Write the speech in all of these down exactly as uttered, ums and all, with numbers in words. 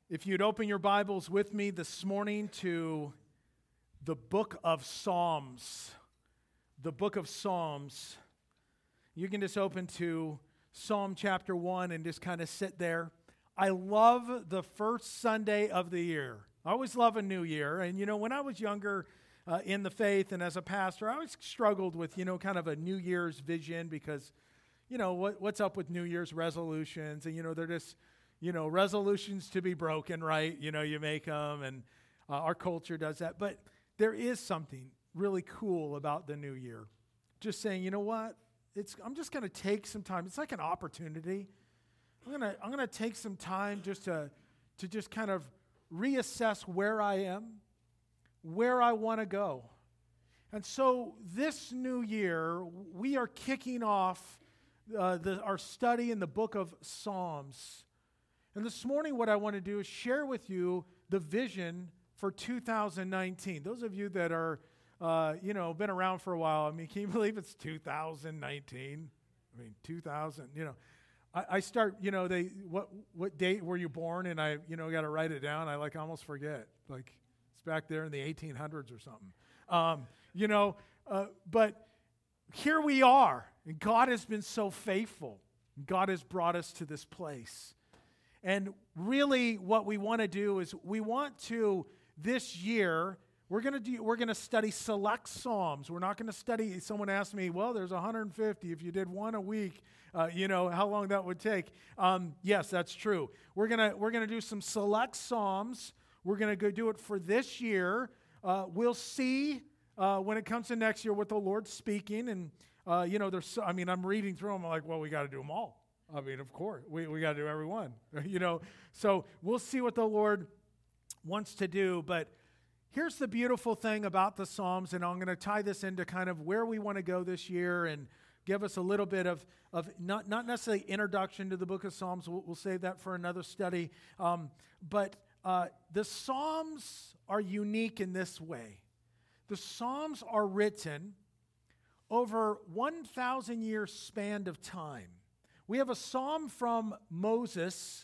If you'd open your Bibles with me this morning to the book of Psalms, the book of Psalms, you can just open to Psalm chapter one and just kind of sit there. I love the first Sunday of the year. I always love a new year. And, you know, when I was younger uh, in the faith and as a pastor, I always struggled with, you know, kind of a New Year's vision because, you know, what, what's up with New Year's resolutions? And, you know, they're just... You know, resolutions to be broken, right? You know, you make them, and uh, our culture does that. But there is something really cool about the new year. Just saying, you know what? It's I'm just going to take some time. It's like an opportunity. I'm going to I'm going to take some time just to to just kind of reassess where I am, where I want to go. And so this new year, we are kicking off uh, the, our study in the book of Psalms. And this morning, what I want to do is share with you the vision for two thousand nineteen. Those of you that are, uh, you know, been around for a while, I mean, can you believe it's two thousand nineteen? I mean, two thousand, you know. I, I start, you know, they, what what date were you born? And I, you know, got to write it down. I, like, almost forget. Like, it's back there in the eighteen hundreds or something. Um, you know, uh, but here we are. And God has been so faithful. God has brought us to this place. And really what we want to do is we want to, this year, we're going to do, we're going to study select Psalms. We're not going to study, someone asked me, well, there's one hundred fifty. If you did one a week, uh, you know, how long that would take. Um, yes, that's true. We're going to we're going to do some select Psalms. We're going to go do it for this year. Uh, we'll see uh, when it comes to next year what the Lord's speaking. And, uh, you know, there's, so, I mean, I'm reading through them. I'm like, well, we got to do them all. I mean, of course, we, we got to do every one, you know. So we'll see what the Lord wants to do. But here's the beautiful thing about the Psalms, and I'm going to tie this into kind of where we want to go this year and give us a little bit of, of not, not necessarily introduction to the book of Psalms. We'll, we'll save that for another study. Um, but uh, the Psalms are unique in this way. The Psalms are written over one thousand years span of time. We have a psalm from Moses.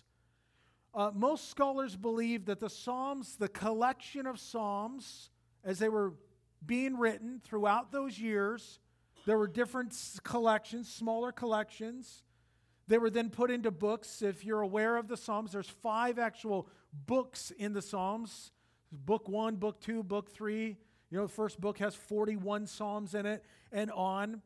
Uh, most scholars believe that the Psalms, the collection of Psalms, as they were being written throughout those years, there were different collections, smaller collections. They were then put into books. If you're aware of the Psalms, there's five actual books in the Psalms. Book one, book two, book three. You know, the first book has forty-one Psalms in it, and on.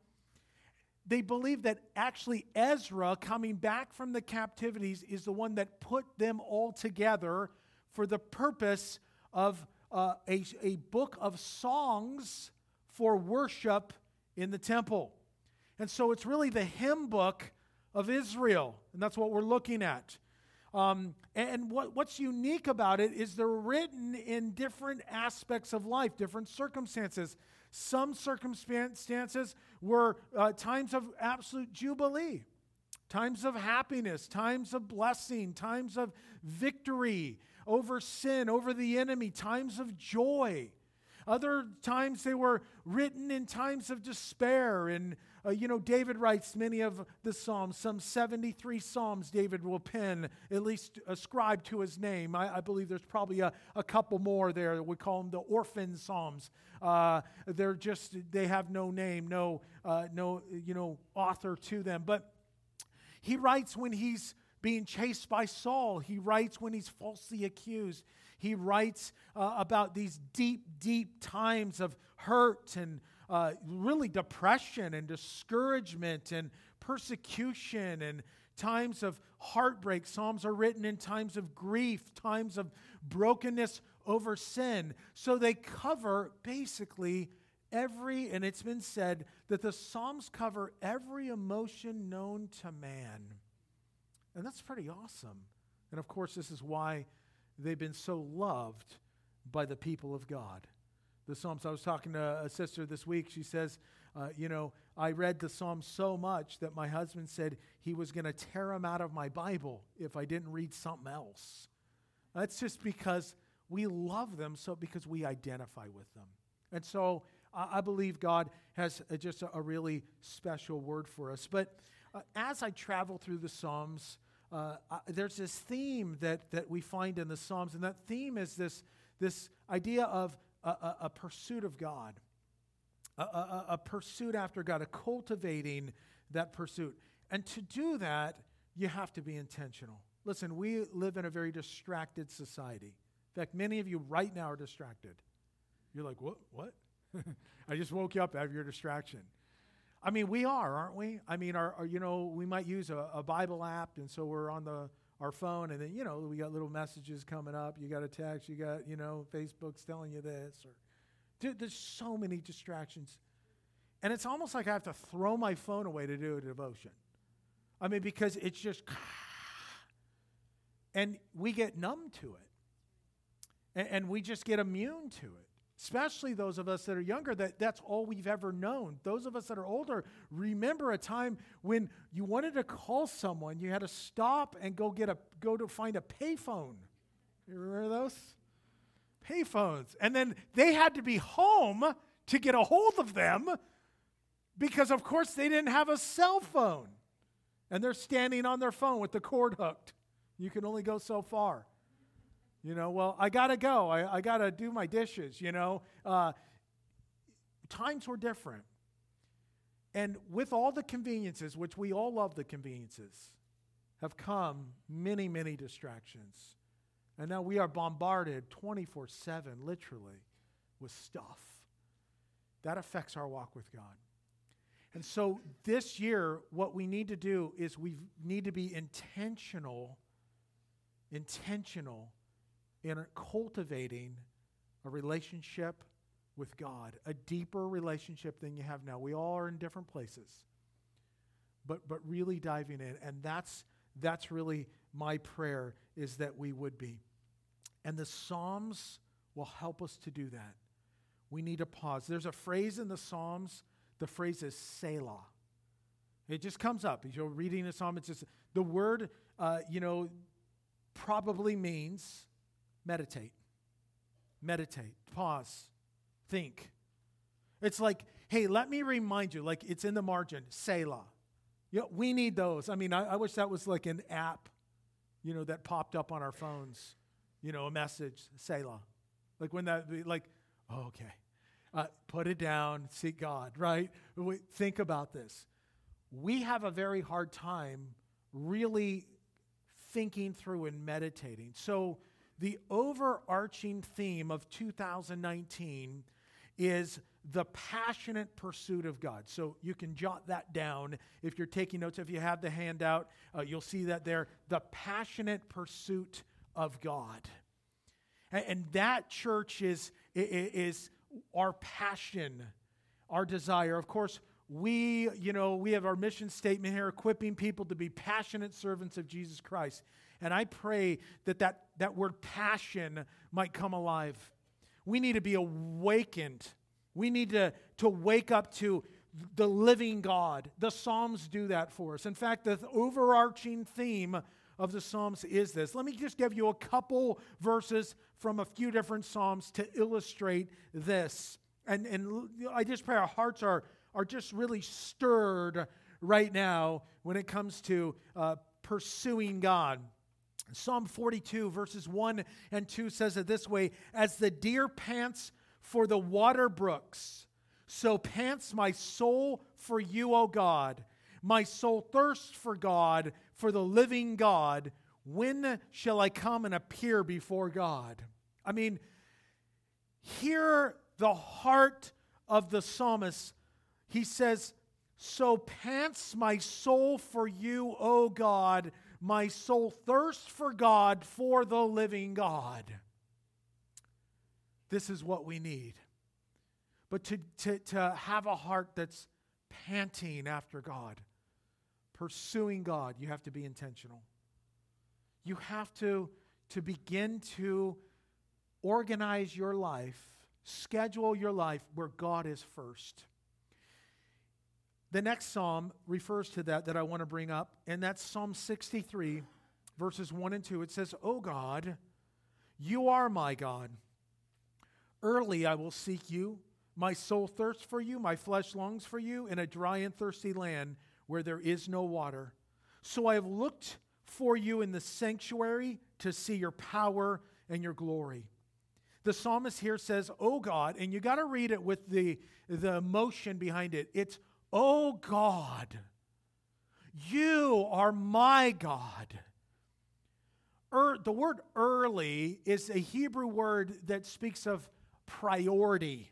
They believe that actually Ezra, coming back from the captivities, is the one that put them all together for the purpose of uh, a, a book of songs for worship in the temple. And so it's really the hymn book of Israel, and that's what we're looking at. Um, and what, what's unique about it is they're written in different aspects of life, different circumstances. Some circumstances were uh, times of absolute jubilee, times of happiness, times of blessing, times of victory over sin, over the enemy, times of joy. Other times they were written in times of despair. And, uh, you know, David writes many of the Psalms, some seventy-three Psalms David will pen, at least ascribed to his name. I, I believe there's probably a, a couple more there. We call them the orphan Psalms. Uh, they're just, they have no name, no, uh, no, you know, author to them. But he writes when he's being chased by Saul. He writes when he's falsely accused. He writes uh, about these deep, deep times of hurt and uh, really depression and discouragement and persecution and times of heartbreak. Psalms are written in times of grief, times of brokenness over sin. So they cover basically every, and it's been said that the Psalms cover every emotion known to man. And that's pretty awesome. And of course, this is why they've been so loved by the people of God. The Psalms, I was talking to a sister this week. She says, uh, you know, I read the Psalms so much that my husband said he was going to tear them out of my Bible if I didn't read something else. That's just because we love them, so because we identify with them. And so uh, I believe God has a, just a, a really special word for us. But uh, as I travel through the Psalms, uh, uh, there's this theme that, that we find in the Psalms, and that theme is this, this idea of a, a, a pursuit of God, a, a, a pursuit after God, a cultivating that pursuit. And to do that, you have to be intentional. Listen, we live in a very distracted society. In fact, many of you right now are distracted. You're like, what? What? I just woke you up out of your distraction. I mean, we are, aren't we? I mean, our, our you know, we might use a, a Bible app, and so we're on the our phone, and then, you know, we got little messages coming up. You got a text, you got, you know, Facebook's telling you this. Or, dude, there's so many distractions. And it's almost like I have to throw my phone away to do a devotion. I mean, because it's just, and we get numb to it. And, and we just get immune to it. Especially those of us that are younger, that that's all we've ever known. Those of us that are older, remember a time when you wanted to call someone, you had to stop and go get a go to find a payphone. You remember those? Payphones. And then they had to be home to get a hold of them because, of course, they didn't have a cell phone. And they're standing on their phone with the cord hooked. You can only go so far. You know, well, I got to go. I, I got to do my dishes, you know. Uh, times were different. And with all the conveniences, which we all love the conveniences, have come many, many distractions. And now we are bombarded twenty-four seven, literally, with stuff. That affects our walk with God. And so this year, what we need to do is we need to be intentional, intentional, in cultivating a relationship with God, a deeper relationship than you have now. We all are in different places, but but really diving in, and that's that's really my prayer, is that we would be. And the Psalms will help us to do that. We need to pause. There's a phrase in the Psalms, the phrase is Selah. It just comes up. As you're reading a psalm, it's just, the word, uh, you know, probably means meditate. Meditate. Pause. Think. It's like, hey, let me remind you, like it's in the margin, Selah. You know, we need those. I mean, I, I wish that was like an app, you know, that popped up on our phones, you know, a message, Selah. Like when that, like, oh, okay. Uh, put it down, seek God, right? We, think about this. We have a very hard time really thinking through and meditating. So the overarching theme of two thousand nineteen is the passionate pursuit of God. So you can jot that down if you're taking notes. If you have the handout, uh, you'll see that there. The passionate pursuit of God. And, and that, church, is, is our passion, our desire. Of course, we, you know, we have our mission statement here, equipping people to be passionate servants of Jesus Christ. And I pray that that, that word passion might come alive. We need to be awakened. We need to, to wake up to the living God. The Psalms do that for us. In fact, the overarching theme of the Psalms is this. Let me just give you a couple verses from a few different Psalms to illustrate this. And, and I just pray our hearts are, are just really stirred right now when it comes to uh, pursuing God. Psalm forty-two, verses one and two says it this way: as the deer pants for the water brooks, so pants my soul for you, O God. My soul thirsts for God, for the living God. When shall I come and appear before God? I mean, hear the heart of the psalmist. He says, so pants my soul for you, O God. My soul thirsts for God, for the living God. This is what we need. But to, to, to have a heart that's panting after God, pursuing God, you have to be intentional. You have to, to begin to organize your life, schedule your life where God is first. The next psalm refers to that that I want to bring up, and that's Psalm sixty-three, verses one and two. It says, O God, you are my God. Early I will seek you. My soul thirsts for you. My flesh longs for you in a dry and thirsty land where there is no water. So I have looked for you in the sanctuary to see your power and your glory. The psalmist here says, "Oh God," and you got to read it with the, the emotion behind it. It's, "Oh God, you are my God." Er, the word early is a Hebrew word that speaks of priority.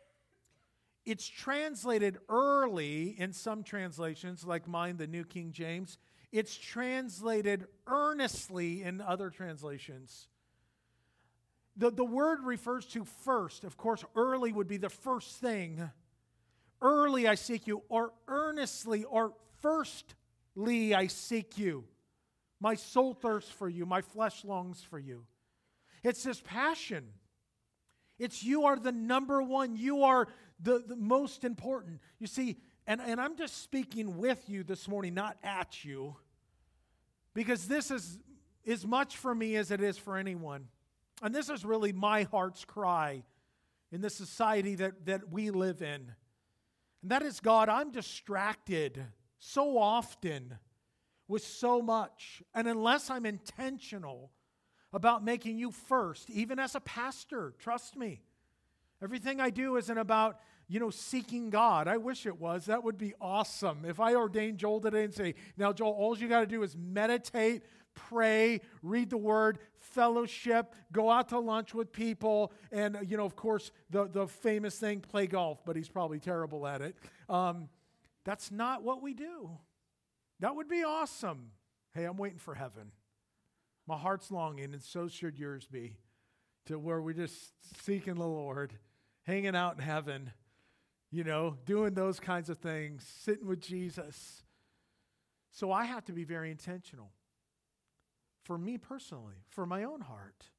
It's translated early in some translations, like mine, the New King James. It's translated earnestly in other translations. The, the word refers to first. Of course, early would be the first thing. Early I seek you, or earnestly, or firstly I seek you. My soul thirsts for you. My flesh longs for you. It's this passion. It's you are the number one. You are the, the most important. You see, and, and I'm just speaking with you this morning, not at you, because this is as much for me as it is for anyone. And this is really my heart's cry in the society that, that we live in. And that is, God, I'm distracted so often with so much. And unless I'm intentional about making you first, even as a pastor, trust me, everything I do isn't about, you know, seeking God. I wish it was. That would be awesome. If I ordained Joel today and say, "Now, Joel, all you got to do is meditate, pray, read the Word, fellowship, go out to lunch with people, and, you know, of course, the, the famous thing, play golf," but he's probably terrible at it. Um, that's not what we do. That would be awesome. Hey, I'm waiting for heaven. My heart's longing, and so should yours be, to where we're just seeking the Lord, hanging out in heaven, you know, doing those kinds of things, sitting with Jesus. So I have to be very intentional. For me personally, for my own heart.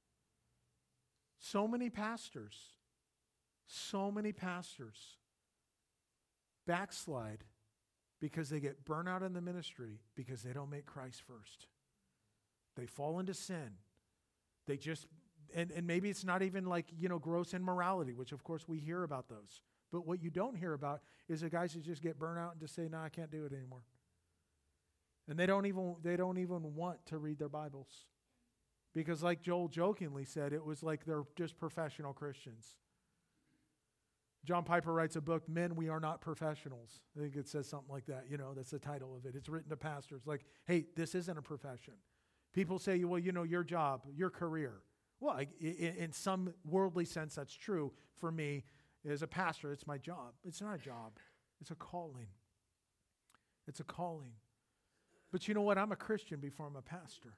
So many pastors, so many pastors backslide because they get burnt out in the ministry because they don't make Christ first. They fall into sin. They just, and, and maybe it's not even like, you know, gross immorality, which of course we hear about those. But what you don't hear about is the guys who just get burnt out and just say, "No, I can't do it anymore." And they don't even they don't even want to read their Bibles. Because like Joel jokingly said, it was like they're just professional Christians. John Piper writes a book, "Men, We Are Not Professionals." I think it says something like that. You know, that's the title of it. It's written to pastors. Like, hey, this isn't a profession. People say, well, you know, your job, your career. Well, I, in, in some worldly sense, that's true for me. As a pastor, it's my job. It's not a job. It's a calling. It's a calling. But you know what? I'm a Christian before I'm a pastor.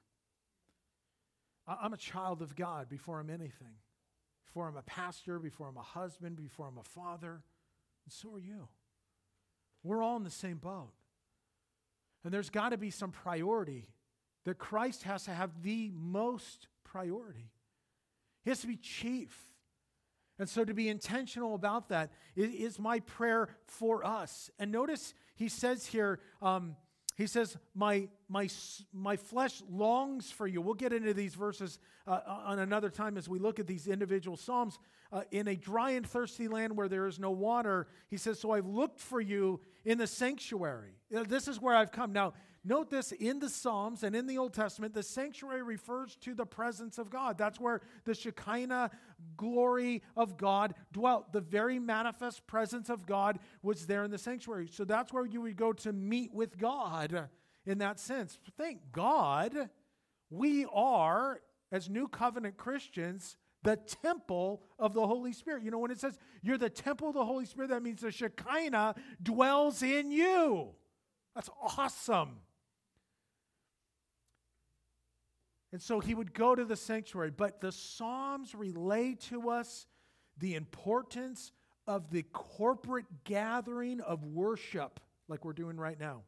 I'm a child of God before I'm anything. Before I'm a pastor, before I'm a husband, before I'm a father. And so are you. We're all in the same boat. And there's got to be some priority that Christ has to have the most priority. He has to be chief. And so to be intentional about that is my prayer for us. And notice he says here, um, he says, my, my, my flesh longs for you. We'll get into these verses uh, on another time as we look at these individual psalms. Uh, in a dry and thirsty land where there is no water, he says, so I've looked for you in the sanctuary. You know, this is where I've come. Now, note this, in the Psalms and in the Old Testament, the sanctuary refers to the presence of God. That's where the Shekinah glory of God dwelt. The very manifest presence of God was there in the sanctuary. So that's where you would go to meet with God in that sense. Thank God we are, as New Covenant Christians, the temple of the Holy Spirit. You know, when it says you're the temple of the Holy Spirit, that means the Shekinah dwells in you. That's awesome. And so he would go to the sanctuary. But the Psalms relay to us the importance of the corporate gathering of worship like we're doing right now.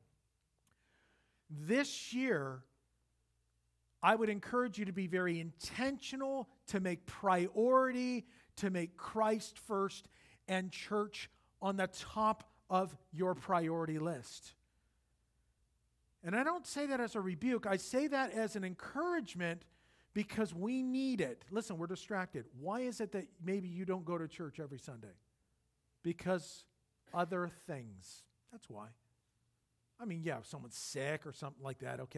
This year, I would encourage you to be very intentional, to make priority, to make Christ first and church on the top of your priority list. And I don't say that as a rebuke. I say that as an encouragement because we need it. Listen, we're distracted. Why is it that maybe you don't go to church every Sunday? Because other things. That's why. I mean, yeah, if someone's sick or something like that, okay.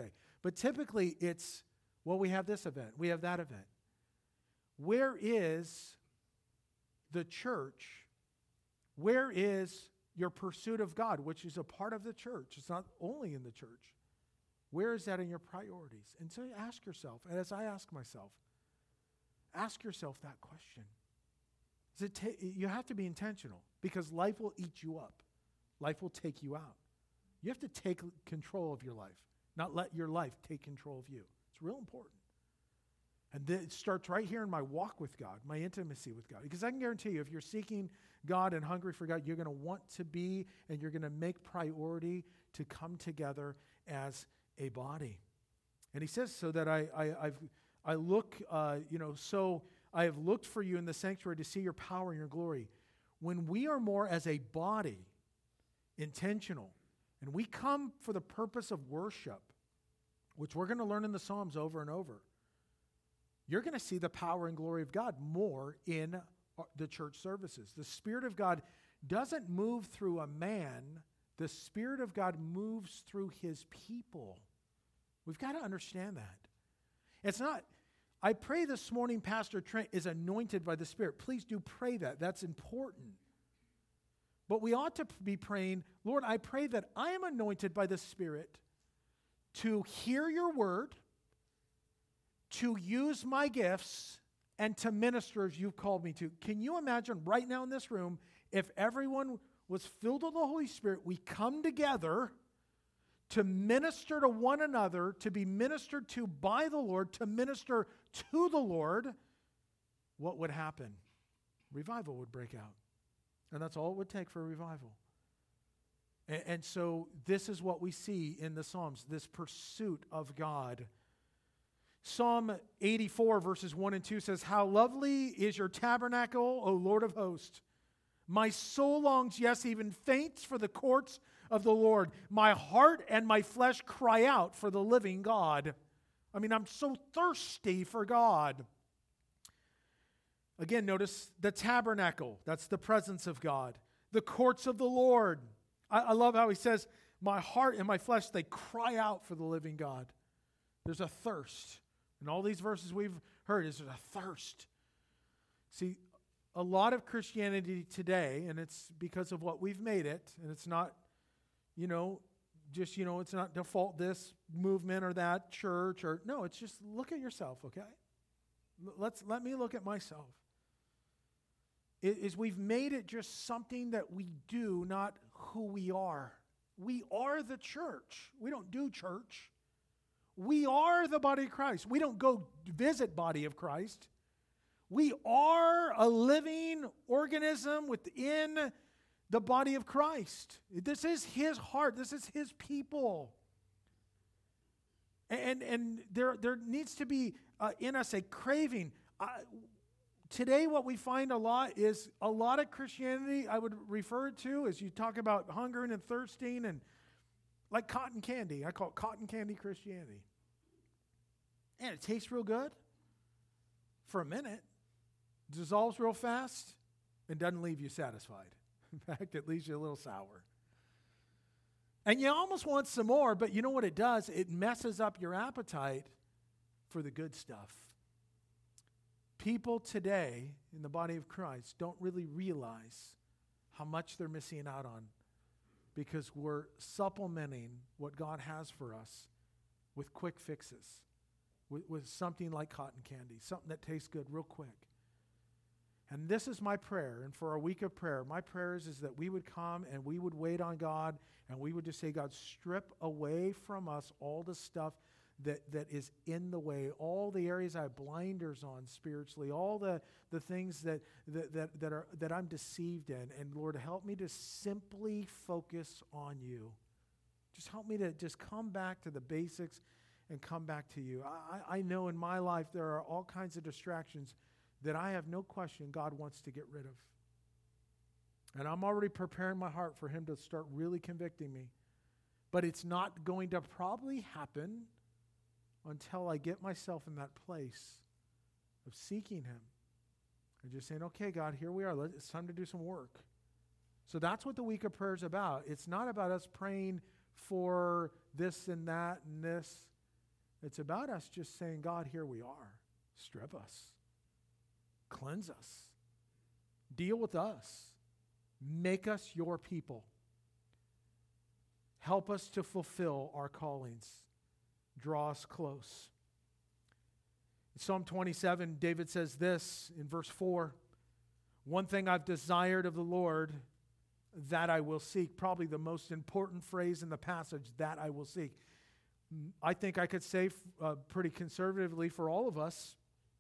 But typically it's, well, we have this event, we have that event. Where is the church? Where is your pursuit of God, which is a part of the church? It's not only in the church. Where is that in your priorities? And so ask yourself, and as I ask myself, ask yourself that question. Is it ta- you have to be intentional, because life will eat you up. Life will take you out. You have to take control of your life, not let your life take control of you. It's real important. And then it starts right here in my walk with God, my intimacy with God. Because I can guarantee you, if you're seeking God and hungry for God, you're going to want to be, and you're going to make priority to come together as a body. And he says, so that I I I've, I look, uh, you know, so I have looked for you in the sanctuary to see your power and your glory. When we are more as a body, intentional, and we come for the purpose of worship, which we're going to learn in the Psalms over and over, you're going to see the power and glory of God more in the church services. The Spirit of God doesn't move through a man. The Spirit of God moves through his people. We've got to understand that. It's not, I pray this morning Pastor Trent is anointed by the Spirit. Please do pray that. That's important. But we ought to be praying, Lord, I pray that I am anointed by the Spirit to hear your word, to use my gifts, and to minister as you've called me to. Can you imagine right now in this room, if everyone was filled with the Holy Spirit, we come together to minister to one another, to be ministered to by the Lord, to minister to the Lord, what would happen? Revival would break out. And that's all it would take for a revival. And, and so this is what we see in the Psalms, this pursuit of God. Psalm eighty-four, verses one and two says, how lovely is your tabernacle, O Lord of hosts. My soul longs, yes, even faints for the courts of the Lord. My heart and my flesh cry out for the living God. I mean, I'm so thirsty for God. Again, notice the tabernacle. That's the presence of God. The courts of the Lord. I, I love how he says, my heart and my flesh, they cry out for the living God. There's a thirst. In all these verses we've heard, is there's a thirst. See, a lot of Christianity today, and it's because of what we've made it, and it's not, you know, just, you know, it's not default this movement or that church, or, no, it's just look at yourself, okay? Let's, let me look at myself. It is we've made it just something that we do, not who we are. We are the church. We don't do church. We are the body of Christ. We don't go visit body of Christ. We are a living organism within the body of Christ. This is his heart. This is his people. And, and there, there needs to be uh, in us a craving. Uh, today what we find a lot is a lot of Christianity, I would refer it to as you talk about hungering and thirsting and like cotton candy. I call it cotton candy Christianity. And it tastes real good for a minute, dissolves real fast, and doesn't leave you satisfied. In fact, it leaves you a little sour. And you almost want some more, but you know what it does? It messes up your appetite for the good stuff. People today in the body of Christ don't really realize how much they're missing out on because we're supplementing what God has for us with quick fixes, with, with something like cotton candy, something that tastes good real quick. And this is my prayer, and for our week of prayer, my prayer is, is that we would come and we would wait on God, and we would just say, God, strip away from us all the stuff that, that is in the way, all the areas I have blinders on spiritually, all the, the things that, that, that, that, are, that I'm deceived in. And Lord, help me to simply focus on you. Just help me to just come back to the basics and come back to you. I, I know in my life there are all kinds of distractions that I have no question God wants to get rid of. And I'm already preparing my heart for him to start really convicting me. But it's not going to probably happen until I get myself in that place of seeking him and just saying, okay, God, here we are. It's time to do some work. So that's what the week of prayer is about. It's not about us praying for this and that and this. It's about us just saying, God, here we are. Strip us. Cleanse us. Deal with us. Make us your people. Help us to fulfill our callings. Draw us close. In Psalm twenty-seven, David says this in verse four, one thing I've desired of the Lord, that I will seek. Probably the most important phrase in the passage, that I will seek. I think I could say uh, pretty conservatively for all of us,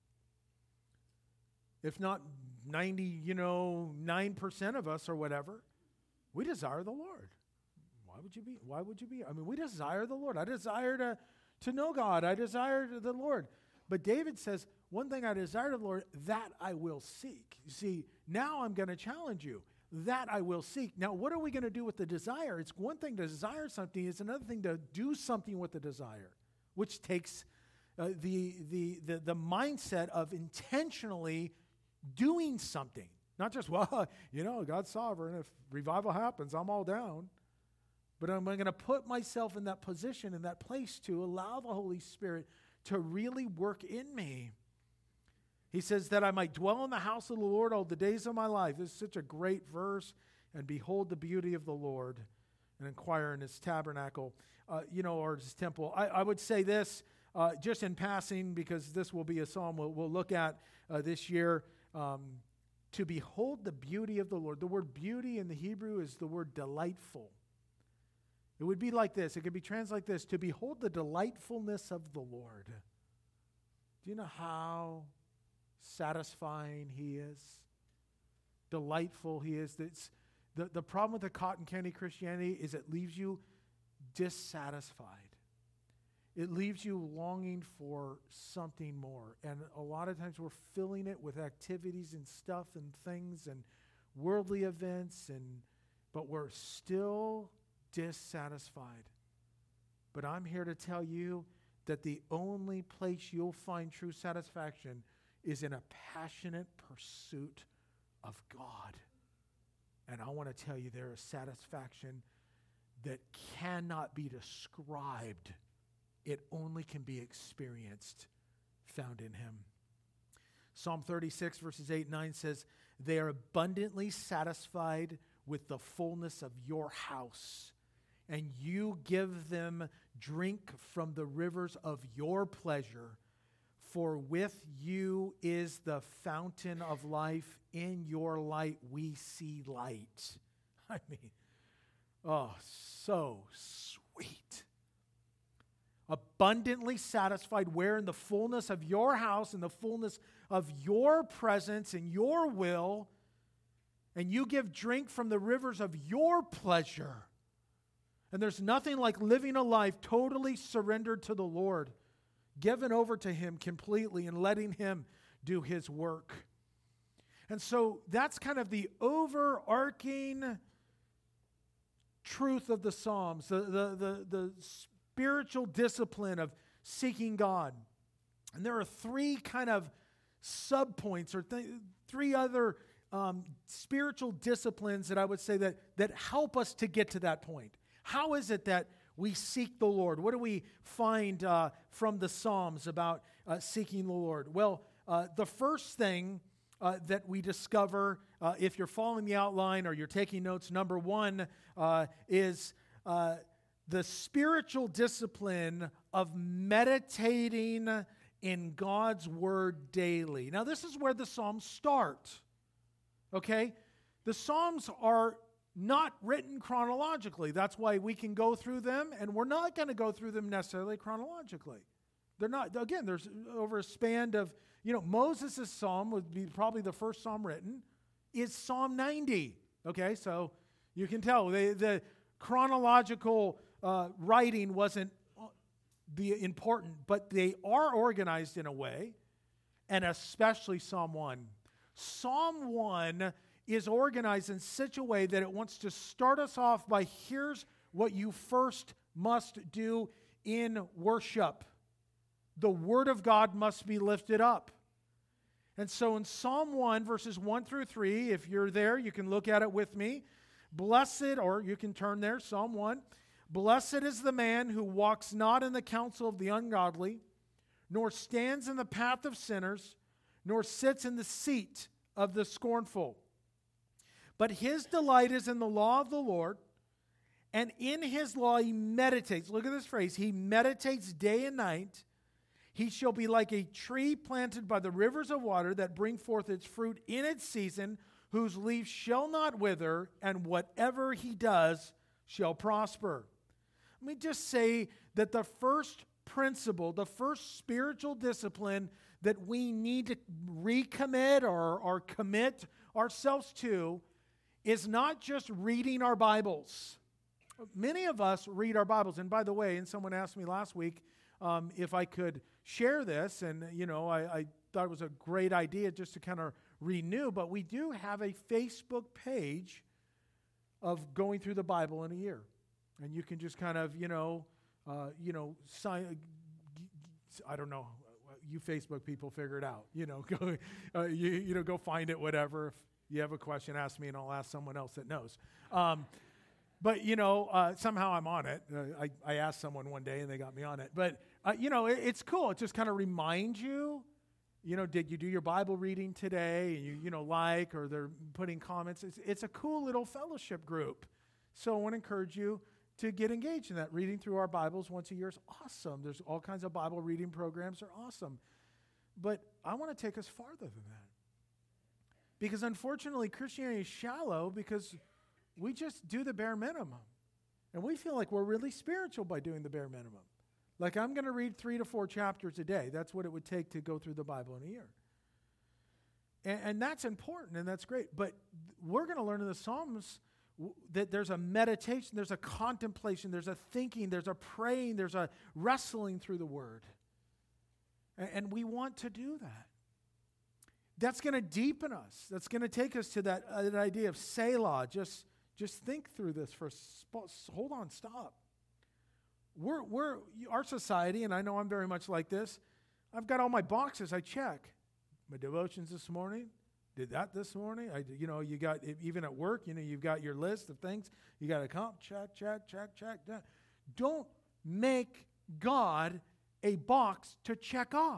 if not ninety, you know, nine percent of us or whatever, we desire the Lord. Why would you be? Why would you be? I mean, we desire the Lord. I desire to, to know God. I desire the Lord. But David says, one thing I desire of the Lord, that I will seek. You see, now I'm going to challenge you. That I will seek. Now, what are we going to do with the desire? It's one thing to desire something. It's another thing to do something with the desire, which takes uh, the, the, the, the mindset of intentionally doing something. Not just, well, you know, God's sovereign. If revival happens, I'm all down. But I'm going to put myself in that position, in that place to allow the Holy Spirit to really work in me. He says that I might dwell in the house of the Lord all the days of my life. This is such a great verse. And behold the beauty of the Lord and inquire in his tabernacle, uh, you know, or his temple. I, I would say this uh, just in passing, because this will be a psalm we'll, we'll look at uh, this year. Um, to behold the beauty of the Lord. The word beauty in the Hebrew is the word delightful. It would be like this. It could be translated like this. To behold the delightfulness of the Lord. Do you know how satisfying he is? Delightful he is. It's, the, the problem with the cotton candy Christianity is it leaves you dissatisfied. It leaves you longing for something more. And a lot of times we're filling it with activities and stuff and things and worldly events, and but we're still dissatisfied. But I'm here to tell you that the only place you'll find true satisfaction is in a passionate pursuit of God. And I want to tell you there is satisfaction that cannot be described. It only can be experienced, found in him. Psalm thirty-six, verses eight and nine says, they are abundantly satisfied with the fullness of your house, and you give them drink from the rivers of your pleasure. For with you is the fountain of life. In your light we see light. I mean, oh, so sweet. Abundantly satisfied, where in the fullness of your house, in the fullness of your presence and your will, and you give drink from the rivers of your pleasure. And there's nothing like living a life totally surrendered to the Lord, given over to him completely and letting him do his work. And so that's kind of the overarching truth of the Psalms, the, the, the, the spiritual discipline of seeking God. And there are three kind of subpoints or th- three other um, spiritual disciplines that I would say that, that help us to get to that point. How is it that we seek the Lord? What do we find uh, from the Psalms about uh, seeking the Lord? Well, uh, the first thing uh, that we discover, uh, if you're following the outline or you're taking notes, number one uh, is uh, the spiritual discipline of meditating in God's Word daily. Now, this is where the Psalms start, okay? The Psalms are not written chronologically. That's why we can go through them, and we're not going to go through them necessarily chronologically. They're not, again, there's over a span of, you know, Moses' psalm would be probably the first psalm written, is Psalm ninety. Okay, so you can tell they, the chronological uh, writing wasn't the important, but they are organized in a way, and especially Psalm one. Psalm one is organized in such a way that it wants to start us off by, here's what you first must do in worship. The Word of God must be lifted up. And so in Psalm one, verses one through three, if you're there, you can look at it with me. Blessed, or you can turn there, Psalm one. Blessed is the man who walks not in the counsel of the ungodly, nor stands in the path of sinners, nor sits in the seat of the scornful. But his delight is in the law of the Lord, and in his law he meditates. Look at this phrase. He meditates day and night. He shall be like a tree planted by the rivers of water that bring forth its fruit in its season, whose leaf shall not wither, and whatever he does shall prosper. Let me just say that the first principle, the first spiritual discipline that we need to recommit or, or commit ourselves to is not just reading our Bibles. Many of us read our Bibles. And by the way, and someone asked me last week um, if I could share this, and you know, I, I thought it was a great idea just to kind of renew, but we do have a Facebook page of going through the Bible in a year. And you can just kind of, you know, uh, you know, sign, I don't know, you Facebook people figure it out. You know, go, uh, you, you know, go find it, whatever. If you have a question, ask me, and I'll ask someone else that knows. Um, but, you know, uh, somehow I'm on it. Uh, I, I asked someone one day, and they got me on it. But, uh, you know, it, it's cool. It just kind of reminds you, you know, did you do your Bible reading today? And you, you know, like, or they're putting comments. It's, it's a cool little fellowship group. So I want to encourage you to get engaged in that. Reading through our Bibles once a year is awesome. There's all kinds of Bible reading programs. They're awesome. But I want to take us farther than that. Because unfortunately, Christianity is shallow because we just do the bare minimum. And we feel like we're really spiritual by doing the bare minimum. Like, I'm going to read three to four chapters a day. That's what it would take to go through the Bible in a year. And, and that's important, and that's great. But we're going to learn in the Psalms that there's a meditation, there's a contemplation, there's a thinking, there's a praying, there's a wrestling through the Word. And, and we want to do that. That's going to deepen us. That's going to take us to that, uh, that idea of Selah. Just, just think through this for, sp- hold on, stop. We're, we're, our society, and I know I'm very much like this, I've got all my boxes I check. My devotions this morning, did that this morning. I, you know, you got, even at work, you know, you've got your list of things. You got to come, check, check, check, check. Check. Don't make God a box to check off.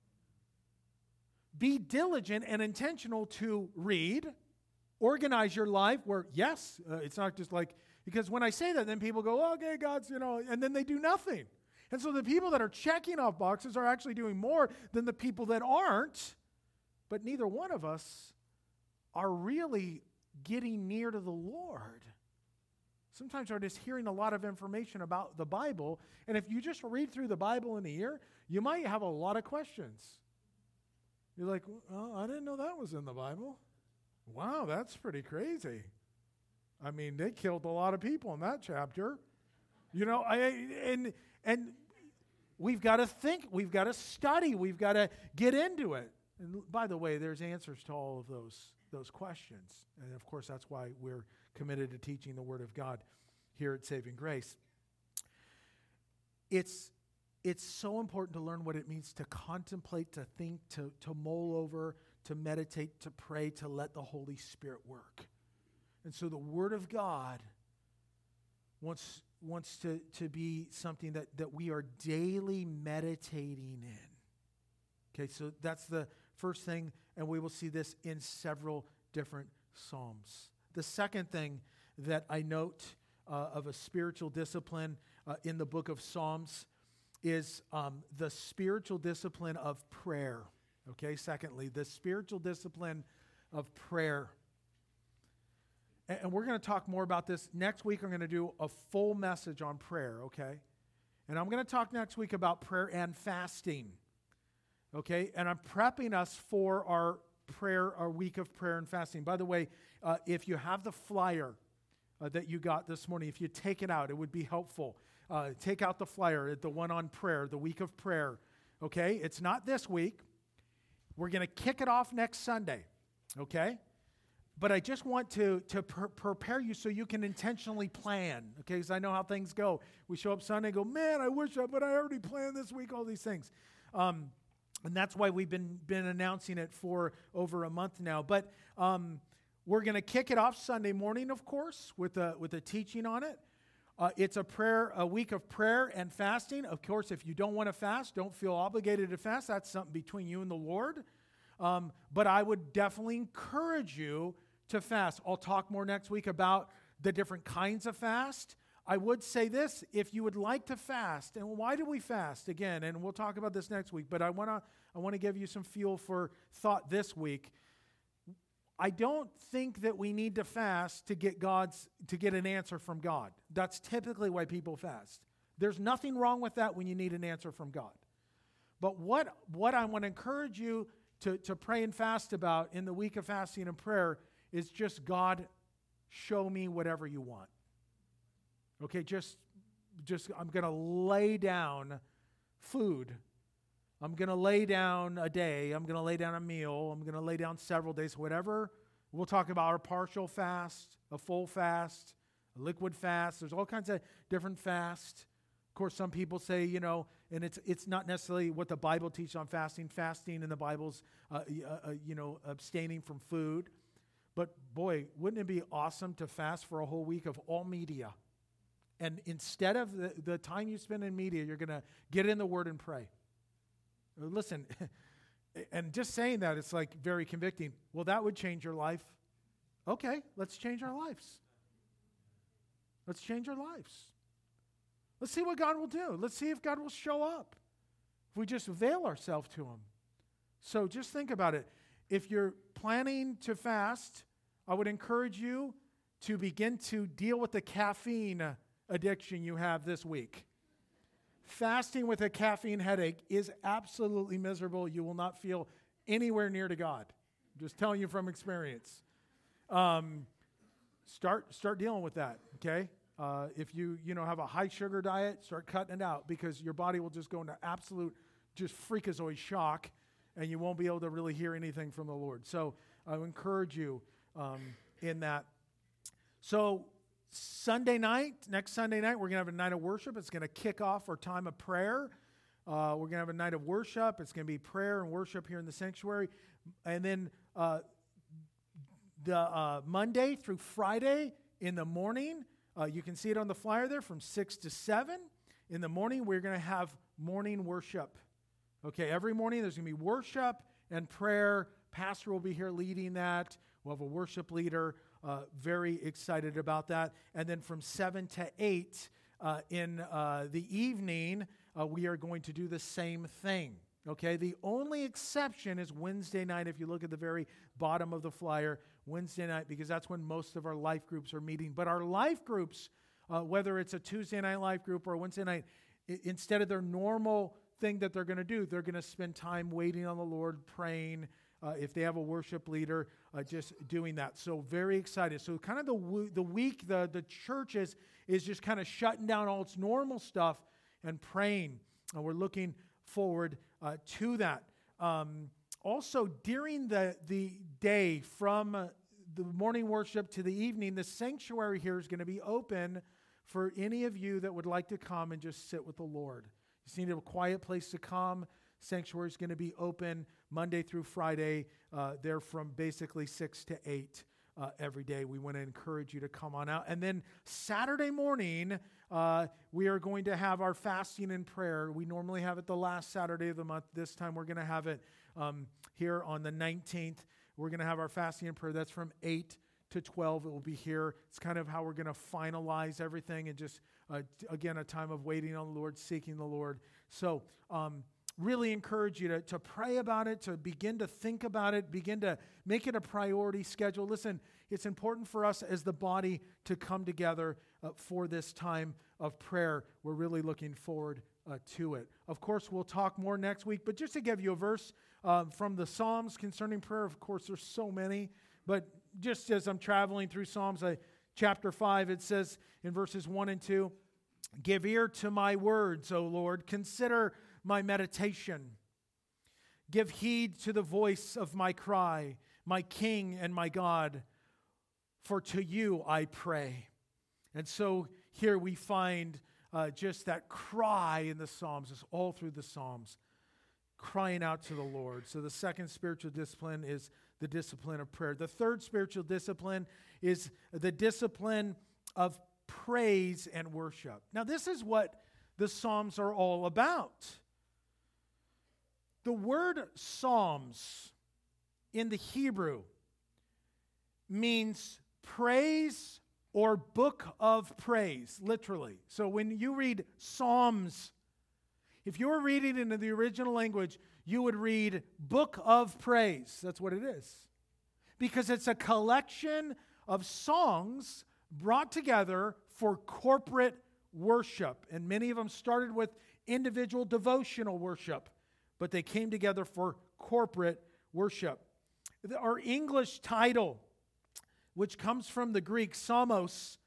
Be diligent and intentional to read, organize your life where, yes, uh, it's not just like, because when I say that, then people go, oh, okay, God's, you know, and then they do nothing. And so the people that are checking off boxes are actually doing more than the people that aren't. But neither one of us are really getting near to the Lord. Sometimes we're just hearing a lot of information about the Bible. And if you just read through the Bible in a year, you might have a lot of questions. You're like, oh, I didn't know that was in the Bible. Wow, that's pretty crazy. I mean, they killed a lot of people in that chapter. You know, I and and we've got to think, we've got to study, we've got to get into it. And by the way, there's answers to all of those, those questions. And of course, that's why we're committed to teaching the Word of God here at Saving Grace. It's It's so important to learn what it means to contemplate, to think, to, to mull over, to meditate, to pray, to let the Holy Spirit work. And so the Word of God wants, wants to, to be something that, that we are daily meditating in. Okay, so that's the first thing, and we will see this in several different Psalms. The second thing that I note uh, of a spiritual discipline uh, in the book of Psalms is um, the spiritual discipline of prayer. Okay, secondly, the spiritual discipline of prayer. And, and we're going to talk more about this. Next week, I'm going to do a full message on prayer, okay? And I'm going to talk next week about prayer and fasting, okay? And I'm prepping us for our prayer, our week of prayer and fasting. By the way, uh, if you have the flyer uh, that you got this morning, if you take it out, it would be helpful. Uh, take out the flyer, the one on prayer, the week of prayer, okay? It's not this week. We're going to kick it off next Sunday, okay? But I just want to, to pre- prepare you so you can intentionally plan, okay? Because I know how things go. We show up Sunday and go, man, I wish I, but I already planned this week, all these things. Um, and that's why we've been, been announcing it for over a month now. But um, we're going to kick it off Sunday morning, of course, with a, with a teaching on it. Uh, it's a prayer, a week of prayer and fasting. Of course, if you don't want to fast, don't feel obligated to fast. That's something between you and the Lord. Um, but I would definitely encourage you to fast. I'll talk more next week about the different kinds of fast. I would say this, if you would like to fast, and why do we fast? Again, and we'll talk about this next week, but I want to I want to give you some fuel for thought this week. I don't think that we need to fast to get God's to get an answer from God. That's typically why people fast. There's nothing wrong with that when you need an answer from God. But what, what I want to encourage you to, to pray and fast about in the week of fasting and prayer is just, God, show me whatever you want. Okay, just, just I'm going to lay down food. I'm going to lay down a day. I'm going to lay down a meal. I'm going to lay down several days, whatever. We'll talk about our partial fast, a full fast, a liquid fast. There's all kinds of different fasts. Of course, some people say, you know, and it's it's not necessarily what the Bible teaches on fasting. Fasting in the Bible's, uh, uh, you know, abstaining from food. But boy, wouldn't it be awesome to fast for a whole week of all media? And instead of the, the time you spend in media, you're going to get in the Word and pray. Listen, and just saying that, it's like very convicting. Well, that would change your life. Okay, let's change our lives. Let's change our lives. Let's see what God will do. Let's see if God will show up if we just avail ourselves to Him. So just think about it. If you're planning to fast, I would encourage you to begin to deal with the caffeine addiction you have this week. Fasting with a caffeine headache is absolutely miserable. You will not feel anywhere near to God. I'm just telling you from experience. Um, start start dealing with that, okay? Uh, if you you know have a high sugar diet, start cutting it out, because your body will just go into absolute just freakazoid shock, and you won't be able to really hear anything from the Lord. So I encourage you um, in that. So Sunday night, next Sunday night, we're going to have a night of worship. It's going to kick off our time of prayer. Uh, we're going to have a night of worship. It's going to be prayer and worship here in the sanctuary. And then uh, the uh, Monday through Friday in the morning, uh, you can see it on the flyer there, from six to seven. In the morning, we're going to have morning worship. Okay, every morning there's going to be worship and prayer. Pastor will be here leading that. We'll have a worship leader. Uh, very excited about that. And then from seven to eight uh, in uh, the evening, uh, we are going to do the same thing. Okay, the only exception is Wednesday night. If you look at the very bottom of the flyer, Wednesday night, because that's when most of our life groups are meeting. But our life groups, uh, whether it's a Tuesday night life group or a Wednesday night, I- instead of their normal thing that they're going to do, they're going to spend time waiting on the Lord, praying. Uh, if they have a worship leader, uh, just doing that. So very excited. So kind of the w- the week, the, the church is, is just kind of shutting down all its normal stuff and praying. And we're looking forward uh, to that. Um, also, during the, the day, from uh, the morning worship to the evening, the sanctuary here is going to be open for any of you that would like to come and just sit with the Lord. You just need a quiet place to come. Sanctuary is going to be open Monday through Friday. Uh, they're from basically six to eight uh, every day. We want to encourage you to come on out. And then Saturday morning, uh, we are going to have our fasting and prayer. We normally have it the last Saturday of the month. This time we're going to have it um, here on the nineteenth. We're going to have our fasting and prayer. That's from eight to twelve. It will be here. It's kind of how we're going to finalize everything, and just, uh, again, a time of waiting on the Lord, seeking the Lord. So, um, really encourage you to, to pray about it, to begin to think about it, begin to make it a priority schedule. Listen, it's important for us as the body to come together uh, for this time of prayer. We're really looking forward uh, to it. Of course, we'll talk more next week, but just to give you a verse uh, from the Psalms concerning prayer, of course, there's so many, but just as I'm traveling through Psalms, I, chapter five, it says in verses one and two, "Give ear to my words, O Lord, consider my meditation. Give heed to the voice of my cry, my King and my God, for to you I pray." And so here we find uh, just that cry in the Psalms. It's all through the Psalms, crying out to the Lord. So the second spiritual discipline is the discipline of prayer. The third spiritual discipline is the discipline of praise and worship. Now, this is what the Psalms are all about. The word Psalms in the Hebrew means praise or book of praise, literally. So when you read Psalms, if you were reading in the original language, you would read book of praise. That's what it is. Because it's a collection of songs brought together for corporate worship. And many of them started with individual devotional worship, but they came together for corporate worship. Our English title, which comes from the Greek psalmos,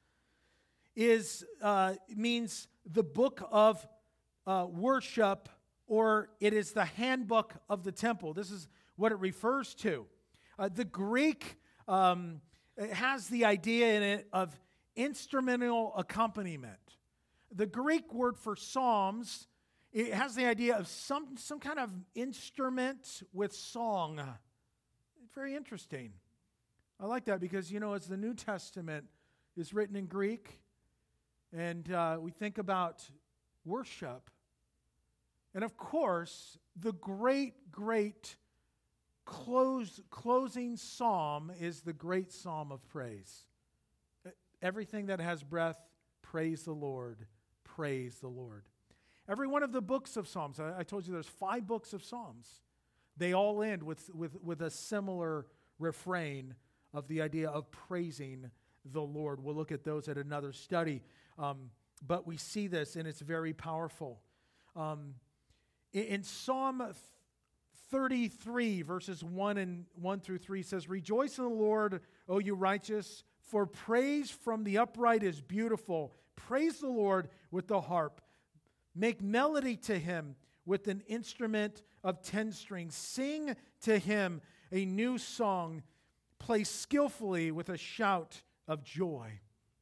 is uh, means the book of uh, worship, or it is the handbook of the temple. This is what it refers to. Uh, the Greek um, it has the idea in it of instrumental accompaniment. The Greek word for psalms, it has the idea of some, some kind of instrument with song. Very interesting. I like that because, you know, as the New Testament is written in Greek, and uh, we think about worship, and of course, the great, great close, closing psalm is the great psalm of praise. Everything that has breath, praise the Lord, praise the Lord. Every one of the books of Psalms, I, I told you there's five books of Psalms. They all end with, with, with a similar refrain of the idea of praising the Lord. We'll look at those at another study. Um, but we see this, and it's very powerful. Um, in, in Psalm thirty-three, verses one and one through three says, "Rejoice in the Lord, O you righteous, for praise from the upright is beautiful. Praise the Lord with the harp. Make melody to him with an instrument of ten strings. Sing to him a new song. Play skillfully with a shout of joy."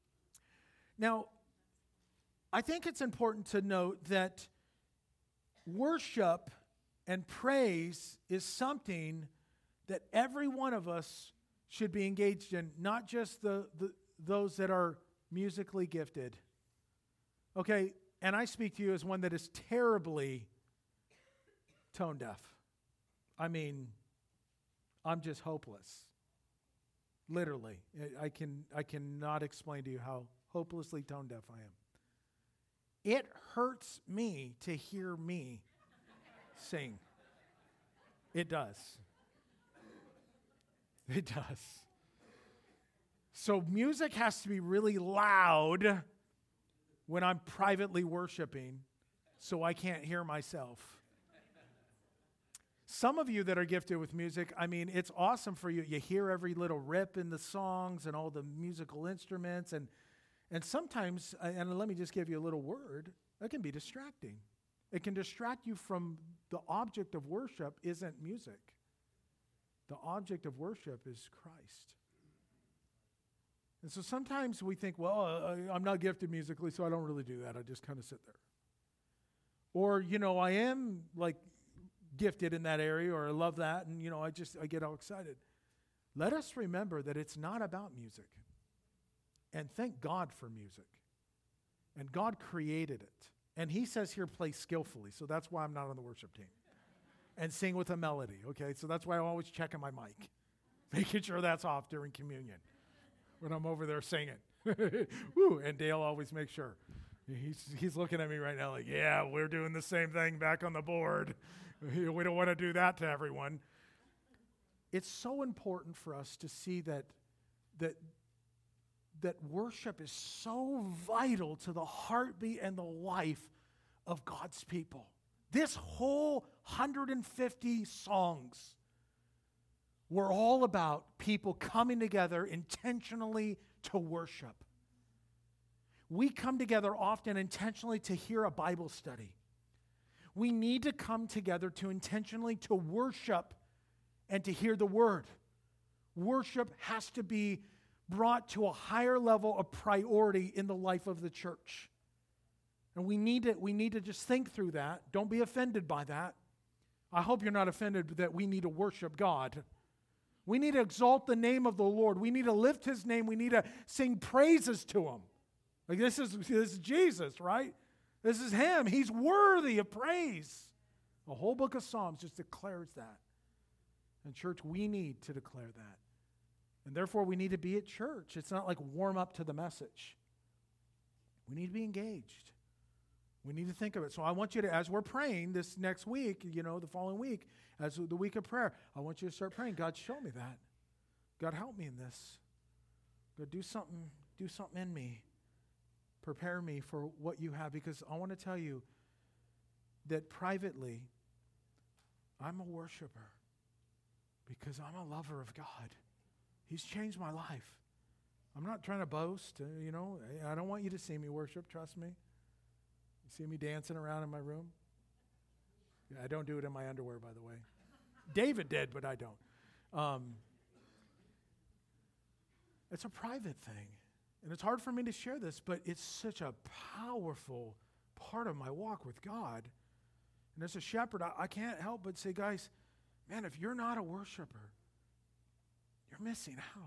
Now, I think it's important to note that worship and praise is something that every one of us should be engaged in, not just the, the those that are musically gifted. Okay, and I speak to you as one that is terribly tone deaf. I mean, I'm just hopeless. Literally. I can I cannot explain to you how hopelessly tone deaf I am. It hurts me to hear me sing. It does. It does. So music has to be really loud when I'm privately worshiping so I can't hear myself. Some of you that are gifted with music, I mean, it's awesome for you. You hear every little rip in the songs and all the musical instruments. And, and sometimes, and let me just give you a little word, that can be distracting. It can distract you from the object of worship isn't music. The object of worship is Christ. And so sometimes we think, well, uh, I'm not gifted musically, so I don't really do that. I just kind of sit there. Or, you know, I am like gifted in that area, or I love that, and, you know, I just, I get all excited. Let us remember that it's not about music. And thank God for music. And God created it. And he says here, play skillfully. So that's why I'm not on the worship team. And sing with a melody, okay? So that's why I'm always checking my mic, making sure that's off during communion when I'm over there singing. Woo, and Dale always makes sure. He's, he's looking at me right now like, yeah, we're doing the same thing back on the board. We don't want to do that to everyone. It's so important for us to see that, that, that worship is so vital to the heartbeat and the life of God's people. This whole one hundred fifty songs were all about people coming together intentionally to worship. We come together often intentionally to hear a Bible study. We need to come together to intentionally to worship and to hear the word. Worship has to be brought to a higher level of priority in the life of the church. And we need to, we need to just think through that. Don't be offended by that. I hope you're not offended that we need to worship God. We need to exalt the name of the Lord. We need to lift his name. We need to sing praises to him. Like this is, this is Jesus, right? This is him. He's worthy of praise. The whole book of Psalms just declares that. And church, we need to declare that. And therefore, we need to be at church. It's not like warm up to the message. We need to be engaged. We need to think of it. So I want you to, as we're praying this next week, you know, the following week, as the week of prayer, I want you to start praying. God, show me that. God, help me in this. God, do something, do something in me. Prepare me for what you have. Because I want to tell you that privately, I'm a worshiper. Because I'm a lover of God. He's changed my life. I'm not trying to boast. Uh, you know, I don't want you to see me worship. Trust me. You see me dancing around in my room? Yeah, I don't do it in my underwear, by the way. David did, but I don't. Um, it's a private thing. And it's hard for me to share this, but it's such a powerful part of my walk with God. And as a shepherd, I, I can't help but say, guys, man, if you're not a worshiper, you're missing out.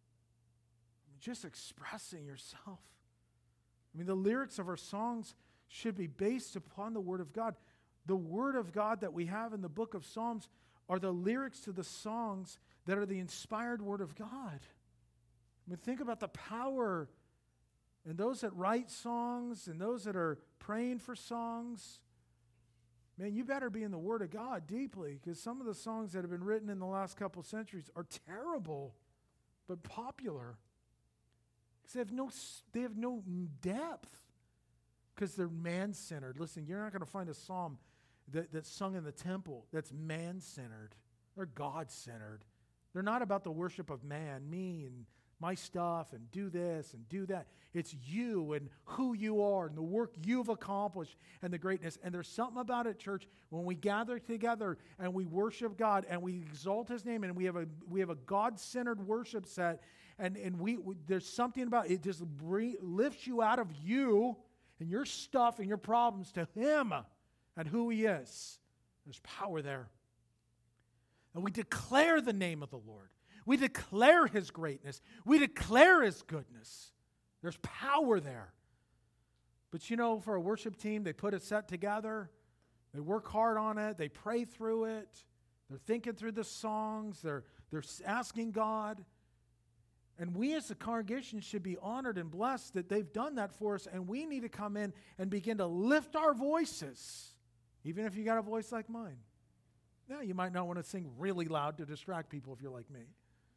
I mean, just expressing yourself. I mean, the lyrics of our songs should be based upon the Word of God. The Word of God that we have in the book of Psalms are the lyrics to the songs that are the inspired Word of God. I mean, think about the power and those that write songs and those that are praying for songs. Man, you better be in the Word of God deeply, because some of the songs that have been written in the last couple centuries are terrible, but popular. Because they have no, they have no depth, because they're man-centered. Listen, you're not going to find a psalm that, that's sung in the temple that's man-centered. They're God-centered. They're not about the worship of man, me and my stuff, and do this and do that. It's you and who you are and the work you've accomplished and the greatness. And there's something about it, church, when we gather together and we worship God and we exalt His name and we have a we have a God-centered worship set, and, and we, we there's something about it just bring, lifts you out of you and your stuff and your problems to Him and who He is. There's power there. And we declare the name of the Lord. We declare His greatness. We declare His goodness. There's power there. But you know, for a worship team, they put a set together. They work hard on it. They pray through it. They're thinking through the songs. They're, they're asking God. And we as a congregation should be honored and blessed that they've done that for us. And we need to come in and begin to lift our voices, even if you got a voice like mine. Now, you might not want to sing really loud to distract people if you're like me.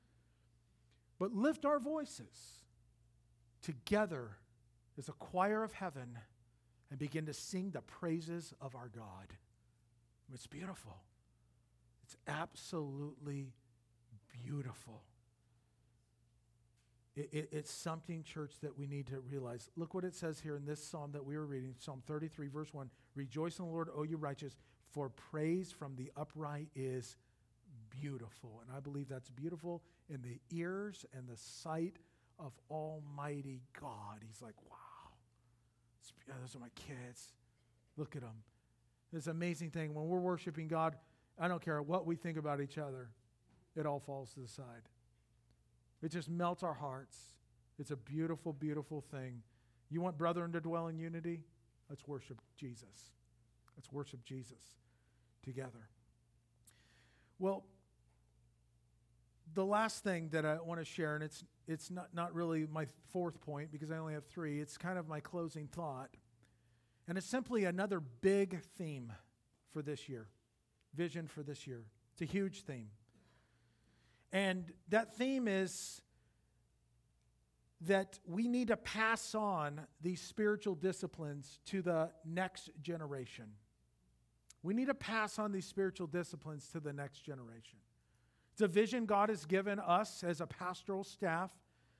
But lift our voices together as a choir of heaven and begin to sing the praises of our God. It's beautiful. It's absolutely beautiful. It, it, it's something, church, that we need to realize. Look what it says here in this psalm that we were reading, Psalm thirty-three, verse one. Rejoice in the Lord, O you righteous, for praise from the upright is beautiful. And I believe that's beautiful in the ears and the sight of Almighty God. He's like, wow, those are my kids. Look at them. This amazing thing. When we're worshiping God, I don't care what we think about each other. It all falls to the side. It just melts our hearts. It's a beautiful, beautiful thing. You want brethren to dwell in unity? Let's worship Jesus. Let's worship Jesus together. Well, the last thing that I want to share, and it's it's not, not really my fourth point because I only have three. It's kind of my closing thought. And it's simply another big theme for this year, vision for this year. It's a huge theme. And that theme is that we need to pass on these spiritual disciplines to the next generation. We need to pass on these spiritual disciplines to the next generation. It's a vision God has given us as a pastoral staff.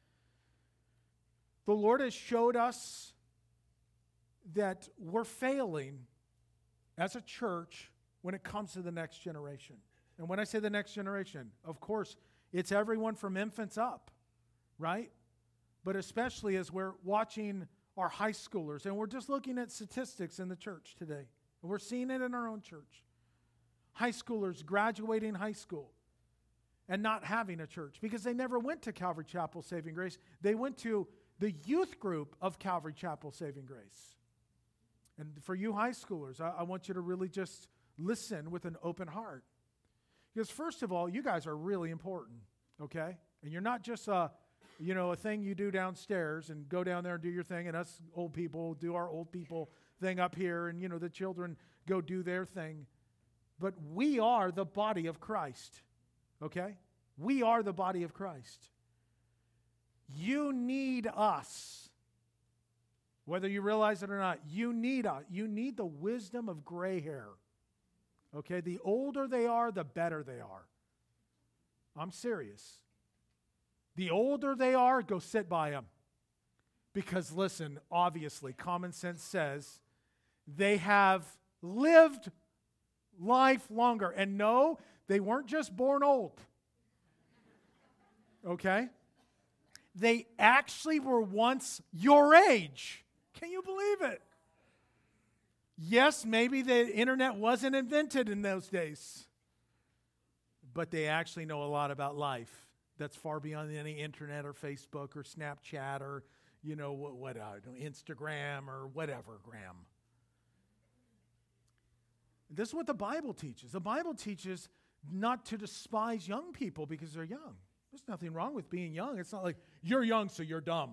The Lord has showed us that we're failing as a church when it comes to the next generation. And when I say the next generation, of course, it's everyone from infants up, right? But especially as we're watching our high schoolers, and we're just looking at statistics in the church today. And we're seeing it in our own church. High schoolers graduating high school and not having a church because they never went to Calvary Chapel Saving Grace. They went to the youth group of Calvary Chapel Saving Grace. And for you high schoolers, I, I want you to really just listen with an open heart. Because first of all, you guys are really important, okay? And you're not just a, you know, a thing you do downstairs and go down there and do your thing, and us old people do our old people thing up here, and, you know, the children go do their thing. But we are the body of Christ, okay? We are the body of Christ. You need us. Whether you realize it or not, you need us. You need the wisdom of gray hair. Okay? The older they are, the better they are. I'm serious. The older they are, go sit by them. Because listen, obviously, common sense says they have lived life longer. And no, they weren't just born old. Okay? They actually were once your age. Can you believe it? Yes, maybe the internet wasn't invented in those days, but they actually know a lot about life that's far beyond any internet or Facebook or Snapchat or, you know, what, what I don't know, Instagram or whatever, Graham. This is what the Bible teaches. The Bible teaches not to despise young people because they're young. There's nothing wrong with being young. It's not like, you're young, so you're dumb.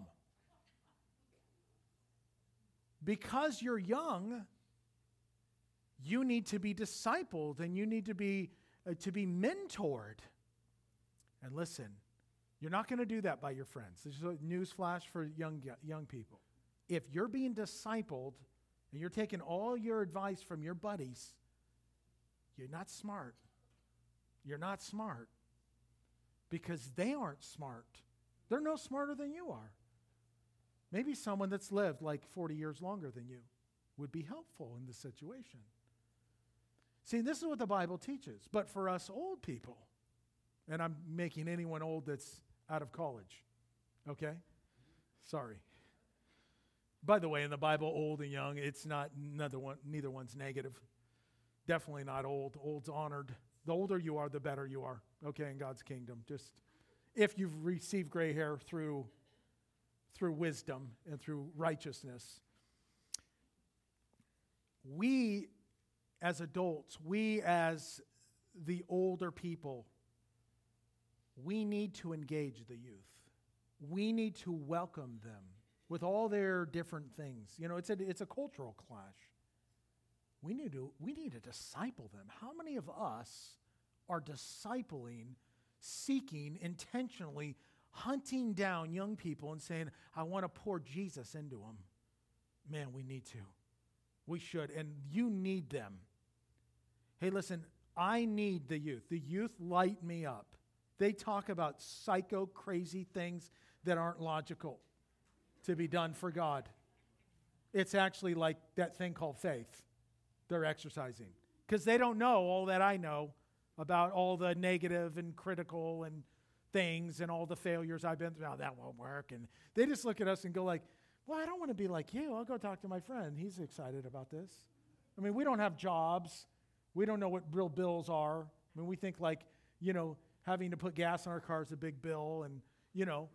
Because you're young, you need to be discipled and you need to be, uh, to be mentored. And listen, you're not going to do that by your friends. This is a news flash for young, young people. If you're being discipled and you're taking all your advice from your buddies, you're not smart. You're not smart. Because they aren't smart. They're no smarter than you are. Maybe someone that's lived like forty years longer than you would be helpful in this situation. See, this is what the Bible teaches. But for us old people, and I'm making anyone old that's out of college, okay? Sorry. By the way, in the Bible, old and young, it's not, neither one, neither one's negative. Definitely not old. Old's honored. The older you are, the better you are, okay, in God's kingdom. Just if you've received gray hair through, through wisdom and through righteousness. We, as adults, we as the older people, we need to engage the youth. We need to welcome them with all their different things. You know, it's a, it's a cultural clash. We need to we need to disciple them. How many of us are discipling, seeking, intentionally hunting down young people and saying, I want to pour Jesus into them? Man, we need to. We should, and you need them. Hey, listen, I need the youth. The youth light me up. They talk about psycho, crazy things that aren't logical to be done for God. It's actually like that thing called faith they're exercising. Because they don't know all that I know about all the negative and critical and things and all the failures I've been through. Oh, that won't work. And they just look at us and go like, well, I don't want to be like you. I'll go talk to my friend. He's excited about this. I mean, we don't have jobs. We don't know what real bills are. I mean, we think like, you know, having to put gas in our car is a big bill and, you know.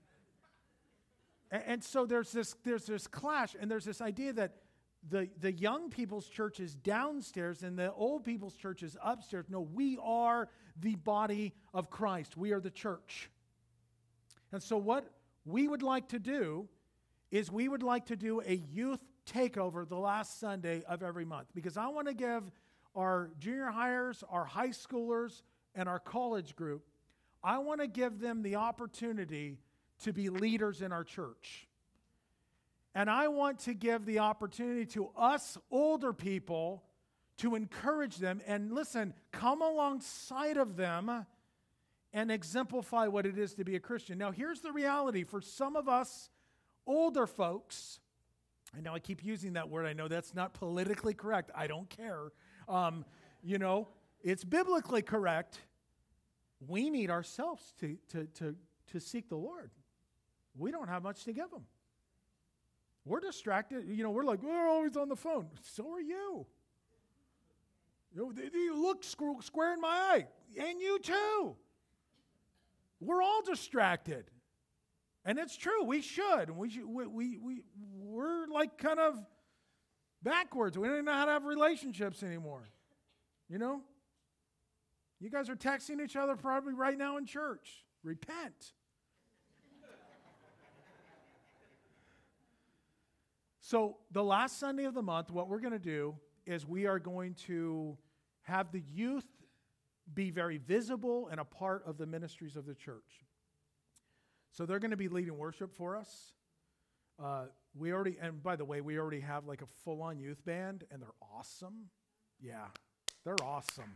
and, and so there's this there's this clash, and there's this idea that the, the young people's church is downstairs and the old people's church is upstairs. No, we are the body of Christ. We are the church. And so what we would like to do is we would like to do a youth takeover the last Sunday of every month, because I want to give our junior hires, our high schoolers, and our college group, I want to give them the opportunity to be leaders in our church. And I want to give the opportunity to us older people to encourage them and, listen, come alongside of them and exemplify what it is to be a Christian. Now, here's the reality. For some of us older folks, I know I keep using that word. I know that's not politically correct. I don't care. Um, you know, it's biblically correct. We need ourselves to, to, to, to seek the Lord. We don't have much to give them. We're distracted. You know, we're like, we're always on the phone. So are you. You know, you look square in my eye. And you too. We're all distracted. And it's true, we should. And we should, we, we, we, we're like kind of backwards. We don't even know how to have relationships anymore. You know? You guys are texting each other probably right now in church. Repent. So the last Sunday of the month, what we're going to do is we are going to have the youth be very visible and a part of the ministries of the church. So they're going to be leading worship for us. Uh, we already, and by the way, we already have like a full-on youth band, and they're awesome. Yeah, they're awesome.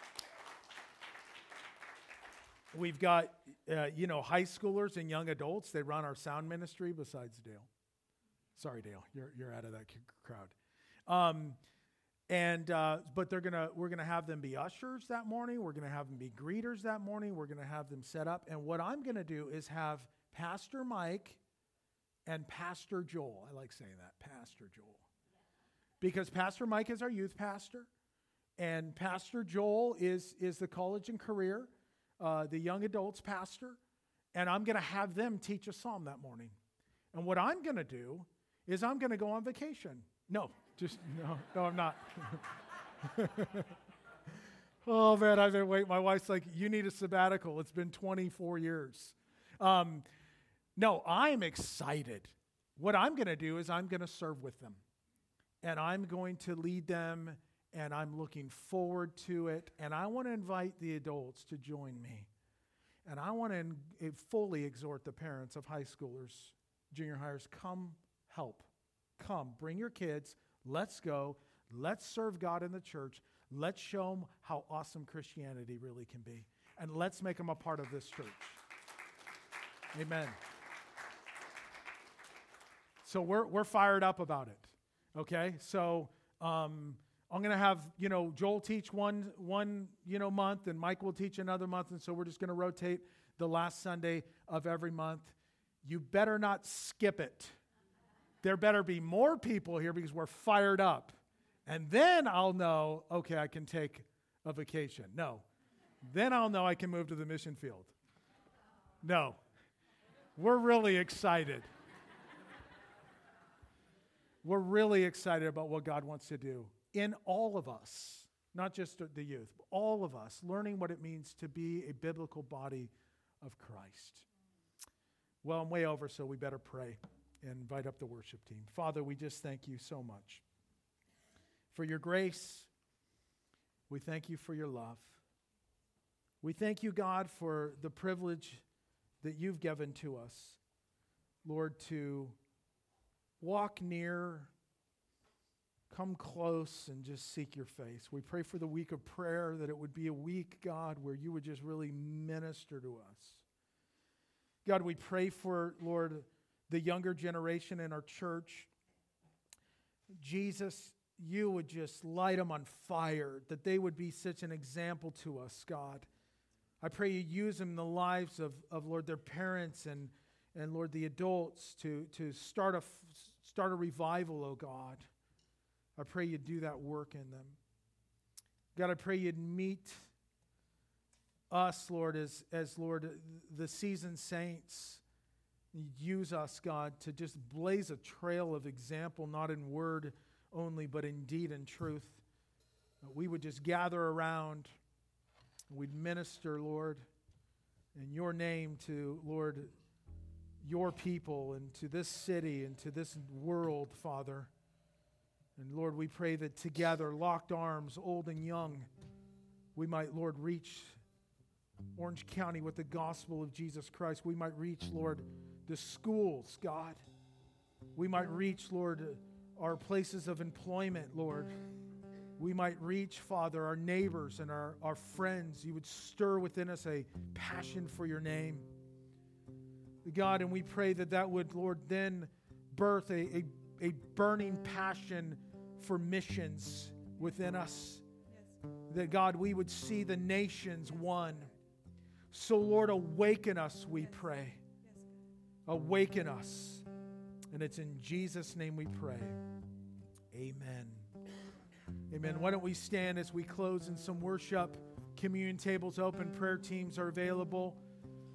We've got, uh, you know, high schoolers and young adults. They run our sound ministry besides Dale. Sorry, Dale, you're you're out of that c- crowd. Um, and uh, but they're gonna we're gonna have them be ushers that morning. We're gonna have them be greeters that morning. We're gonna have them set up. And what I'm gonna do is have Pastor Mike and Pastor Joel. I like saying that, Pastor Joel, because Pastor Mike is our youth pastor, and Pastor Joel is is the college and career, uh, the young adults pastor, and I'm gonna have them teach a psalm that morning. And what I'm gonna do is I'm going to go on vacation. No, just, no, no, I'm not. Oh, man, I've been waiting. My wife's like, you need a sabbatical. It's been twenty-four years. Um, no, I'm excited. What I'm going to do is I'm going to serve with them. And I'm going to lead them, and I'm looking forward to it. And I want to invite the adults to join me. And I want to fully exhort the parents of high schoolers, junior hires, come help. Come, bring your kids. Let's go. Let's serve God in the church. Let's show them how awesome Christianity really can be. And let's make them a part of this church. Amen. So we're we're fired up about it. Okay? So um, I'm going to have, you know, Joel teach one, one, you know, month, and Mike will teach another month. And so we're just going to rotate the last Sunday of every month. You better not skip it. There better be more people here because we're fired up. And then I'll know, okay, I can take a vacation. No. Then I'll know I can move to the mission field. No. We're really excited. We're really excited about what God wants to do in all of us, not just the youth, but all of us, learning what it means to be a biblical body of Christ. Well, I'm way over, so we better pray and invite up the worship team. Father, we just thank you so much for your grace. We thank you for your love. We thank you, God, for the privilege that you've given to us, Lord, to walk near, come close, and just seek your face. We pray for the week of prayer, that it would be a week, God, where you would just really minister to us. God, we pray for, Lord, the younger generation in our church. Jesus, you would just light them on fire, that they would be such an example to us, God. I pray you use them in the lives of, of Lord, their parents and, and Lord, the adults to, to start a, start a revival, oh God. I pray you'd do that work in them. God, I pray you'd meet us, Lord, as, as Lord, the seasoned saints. Use us, God, to just blaze a trail of example, not in word only, but in deed and truth. We would just gather around. We'd minister, Lord, in your name to, Lord, your people and to this city and to this world, Father. And Lord, we pray that together, locked arms, old and young, we might, Lord, reach Orange County with the gospel of Jesus Christ. We might reach, Lord, the schools, God. We might reach, Lord, our places of employment, Lord. We might reach, Father, our neighbors and our, our friends. You would stir within us a passion for your name, God, and we pray that that would, Lord, then birth a, a, a burning passion for missions within us. Yes. That, God, we would see the nations one. So, Lord, awaken us, we pray. Awaken us. And it's in Jesus' name we pray. Amen. Amen. Why don't we stand as we close in some worship? Communion tables open. Prayer teams are available.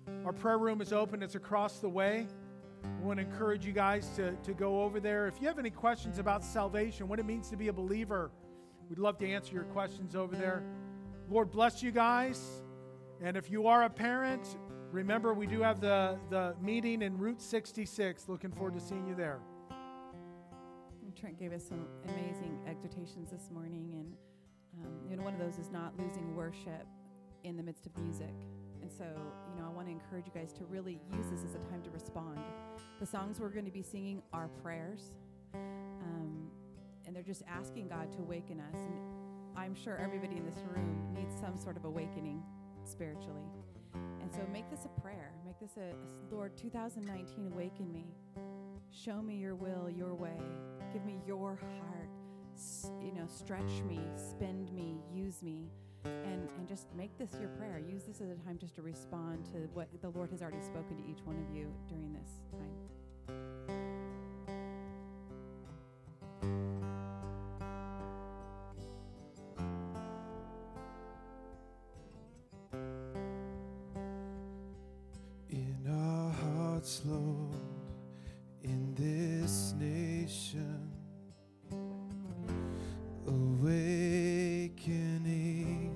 Our prayer room is open. It's across the way. We want to encourage you guys to, to go over there. If you have any questions about salvation, what it means to be a believer, we'd love to answer your questions over there. Lord bless you guys. And if you are a parent, remember we do have the, the meeting in Route sixty-six. Looking forward to seeing you there. Trent gave us some amazing exhortations this morning, and um, you know, one of those is not losing worship in the midst of music. And so, you know, I want to encourage you guys to really use this as a time to respond. The songs we're going to be singing are prayers, um, and they're just asking God to awaken us. And I'm sure everybody in this room needs some sort of awakening spiritually. And so make this a prayer. Make this a, a Lord, two thousand nineteen, awaken me. Show me your will, your way. Give me your heart. S- you know, stretch me, spend me, use me. And, and just make this your prayer. Use this as a time just to respond to what the Lord has already spoken to each one of you during this time. In our hearts, Lord, in this nation, awakening,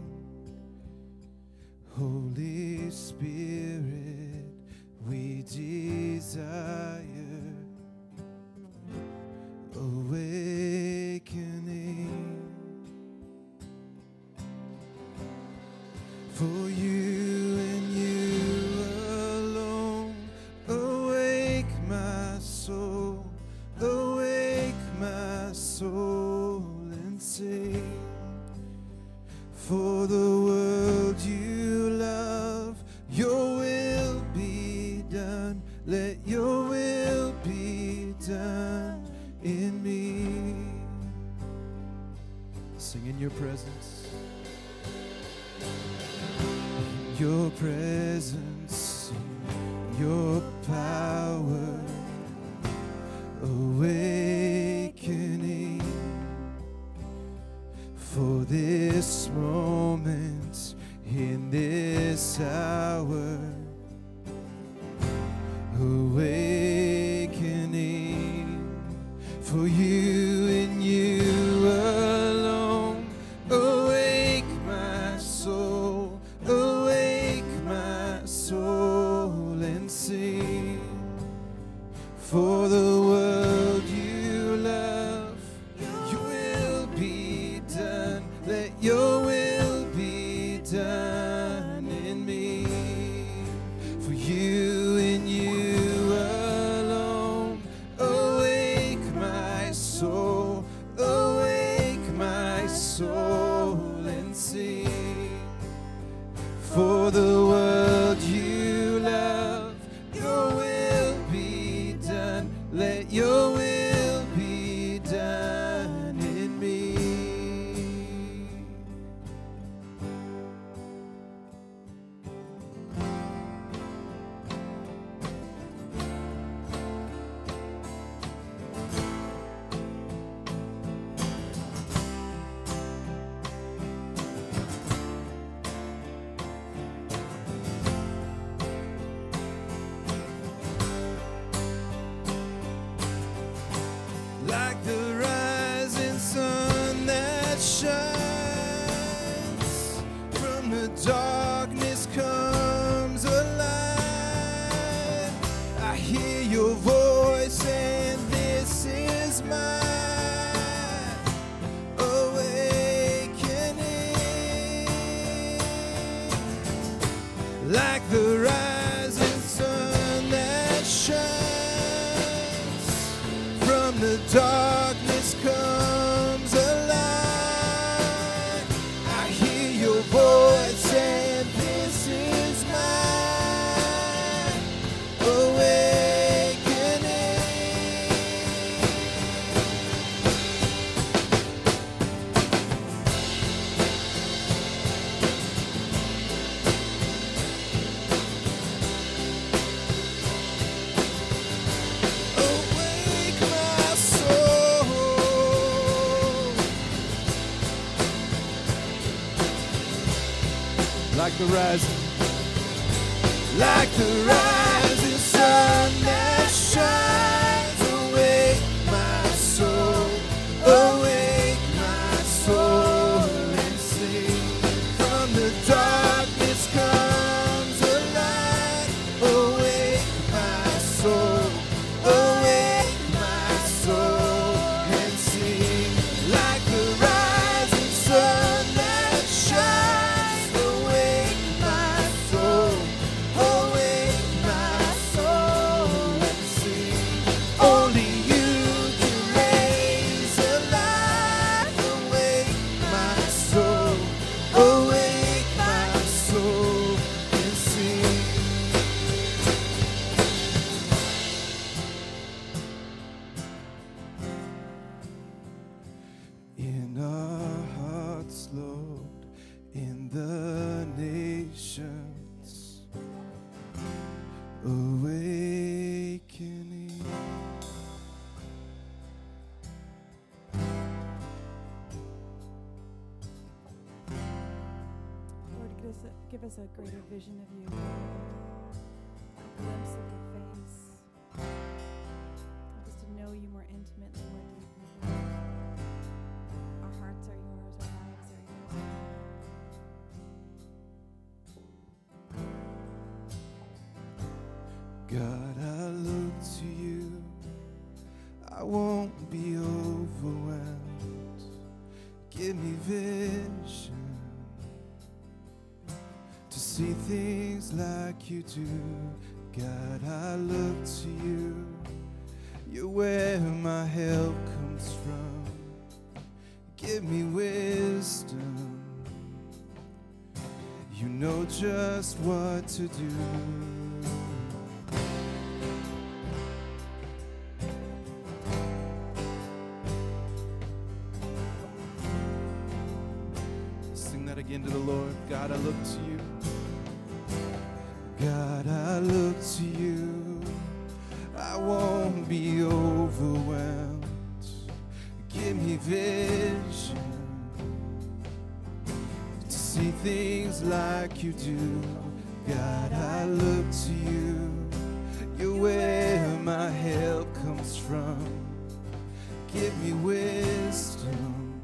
Holy Spirit, we desire awakening for you and you alone. Awake my soul, awake my soul, and sing for the world you love. Your will be done, let your will be done in me. Sing in your presence, your presence, your power, awakening for this moment, in this hour, awakening for you and you alone. Awake my soul, awake my soul, and sing for the world you love. Your will be done, let your will be done in me. For you and you alone. Awake my soul, awake my soul, and sing for the world you love. Your will be done, let your will be done in me. Like the rising sun that shines from the darkness comes a light. I hear your voice and this is my awakening. Like the rising sun that shines from the darkness comes a light. I hear your voice and this is my awakening. Awake my soul, like the rising, like the rising sun that shines. Awake my soul, awake my soul, and sing. From the darkness comes a light. Awake my soul, awake my soul, and sing like the rising sun that shines. Awake my soul, awake my soul, and sing. Only you can raise a light. Awake my soul, awake my soul, and sing. In our hearts, Lord, in the nations, awakening. Lord, give us a, give us a greater vision of you, a glimpse of your face. Help us to know you more intimately, more deeply. Our hearts are yours, our lives are yours. God, I look to you. I won't be overwhelmed. Give me vision to see things like you do. God, I look to you. You're where my help comes from. Give me wisdom. You know just what to do. Sing that again to the Lord. God, I look to you. God, I look to you. I won't be overwhelmed. Give me vision to see things like you do. God, I look to you. You're where my help comes from. Give me wisdom.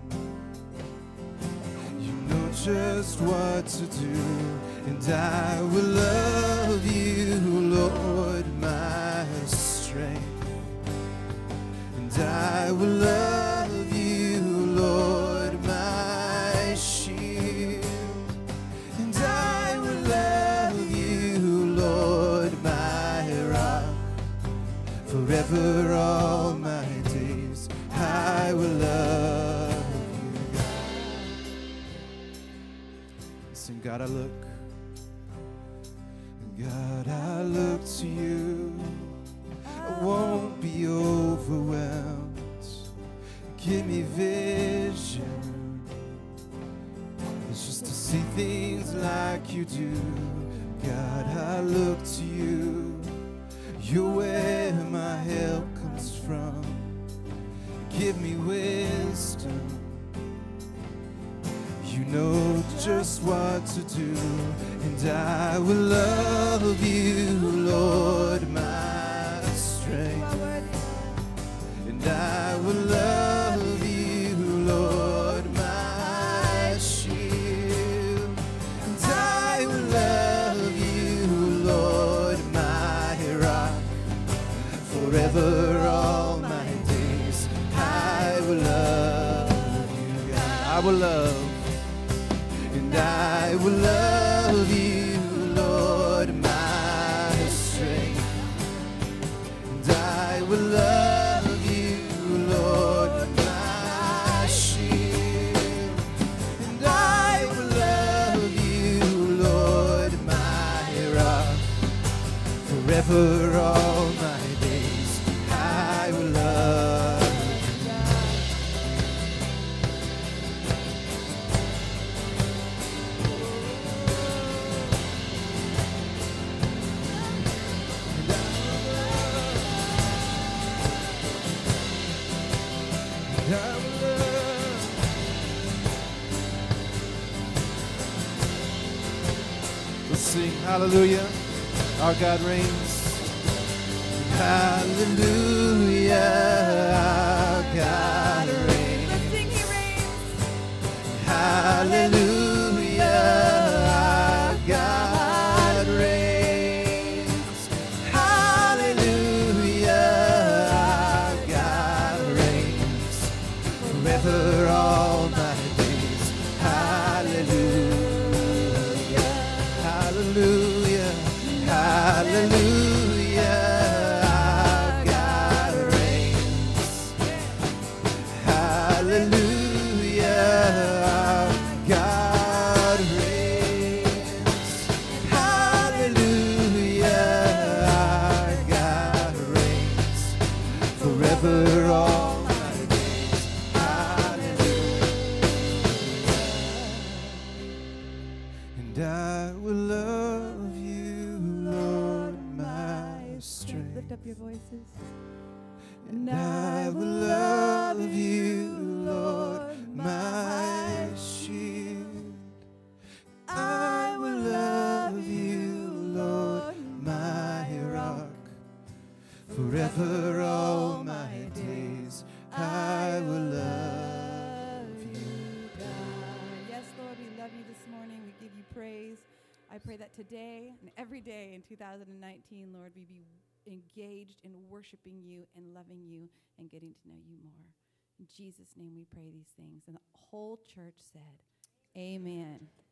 You know just what to do. And I will love you, Lord, my strength. And I will love you, Lord, my shield. And I will love you, Lord, my rock. Forever all my days I will love you, God. Sing, God, I look. God, I look to you. I won't be overwhelmed. Give me vision. It's just to see things like you do. God, I look to you. You're where my help comes from. Give me wisdom. You know just what to do. And I will love you, Lord, my strength. And I will love you, Lord, my shield. And I will love you, Lord, my rock. Forever all my days I will love you, God. I will love. And I will love you, Lord, my strength. And I will love you, Lord, my shield. And I will love you, Lord, my rock. Forever all my days I will love you. Let's sing hallelujah. Our God reigns. Hallelujah, our God reigns. Let's sing, He reigns. Hallelujah, our God reigns. Hallelujah, our God reigns. Forever all my days. Hallelujah, hallelujah, hallelujah. Our God reigns. Hallelujah, our God reigns. Hallelujah, our God reigns. Forever all my days. Hallelujah. And I will love you, Lord, my strength. Lift up your voices. And I will love you, Lord, my shield. I will love you, Lord, my rock. Forever all my days, I will love you. God. Yes, Lord, we love you this morning. We give you praise. I pray that today and every day in two thousand nineteen, Lord, we be engaged in worshiping you and loving you and getting to know you more. In Jesus' name we pray these things. And the whole church said, amen.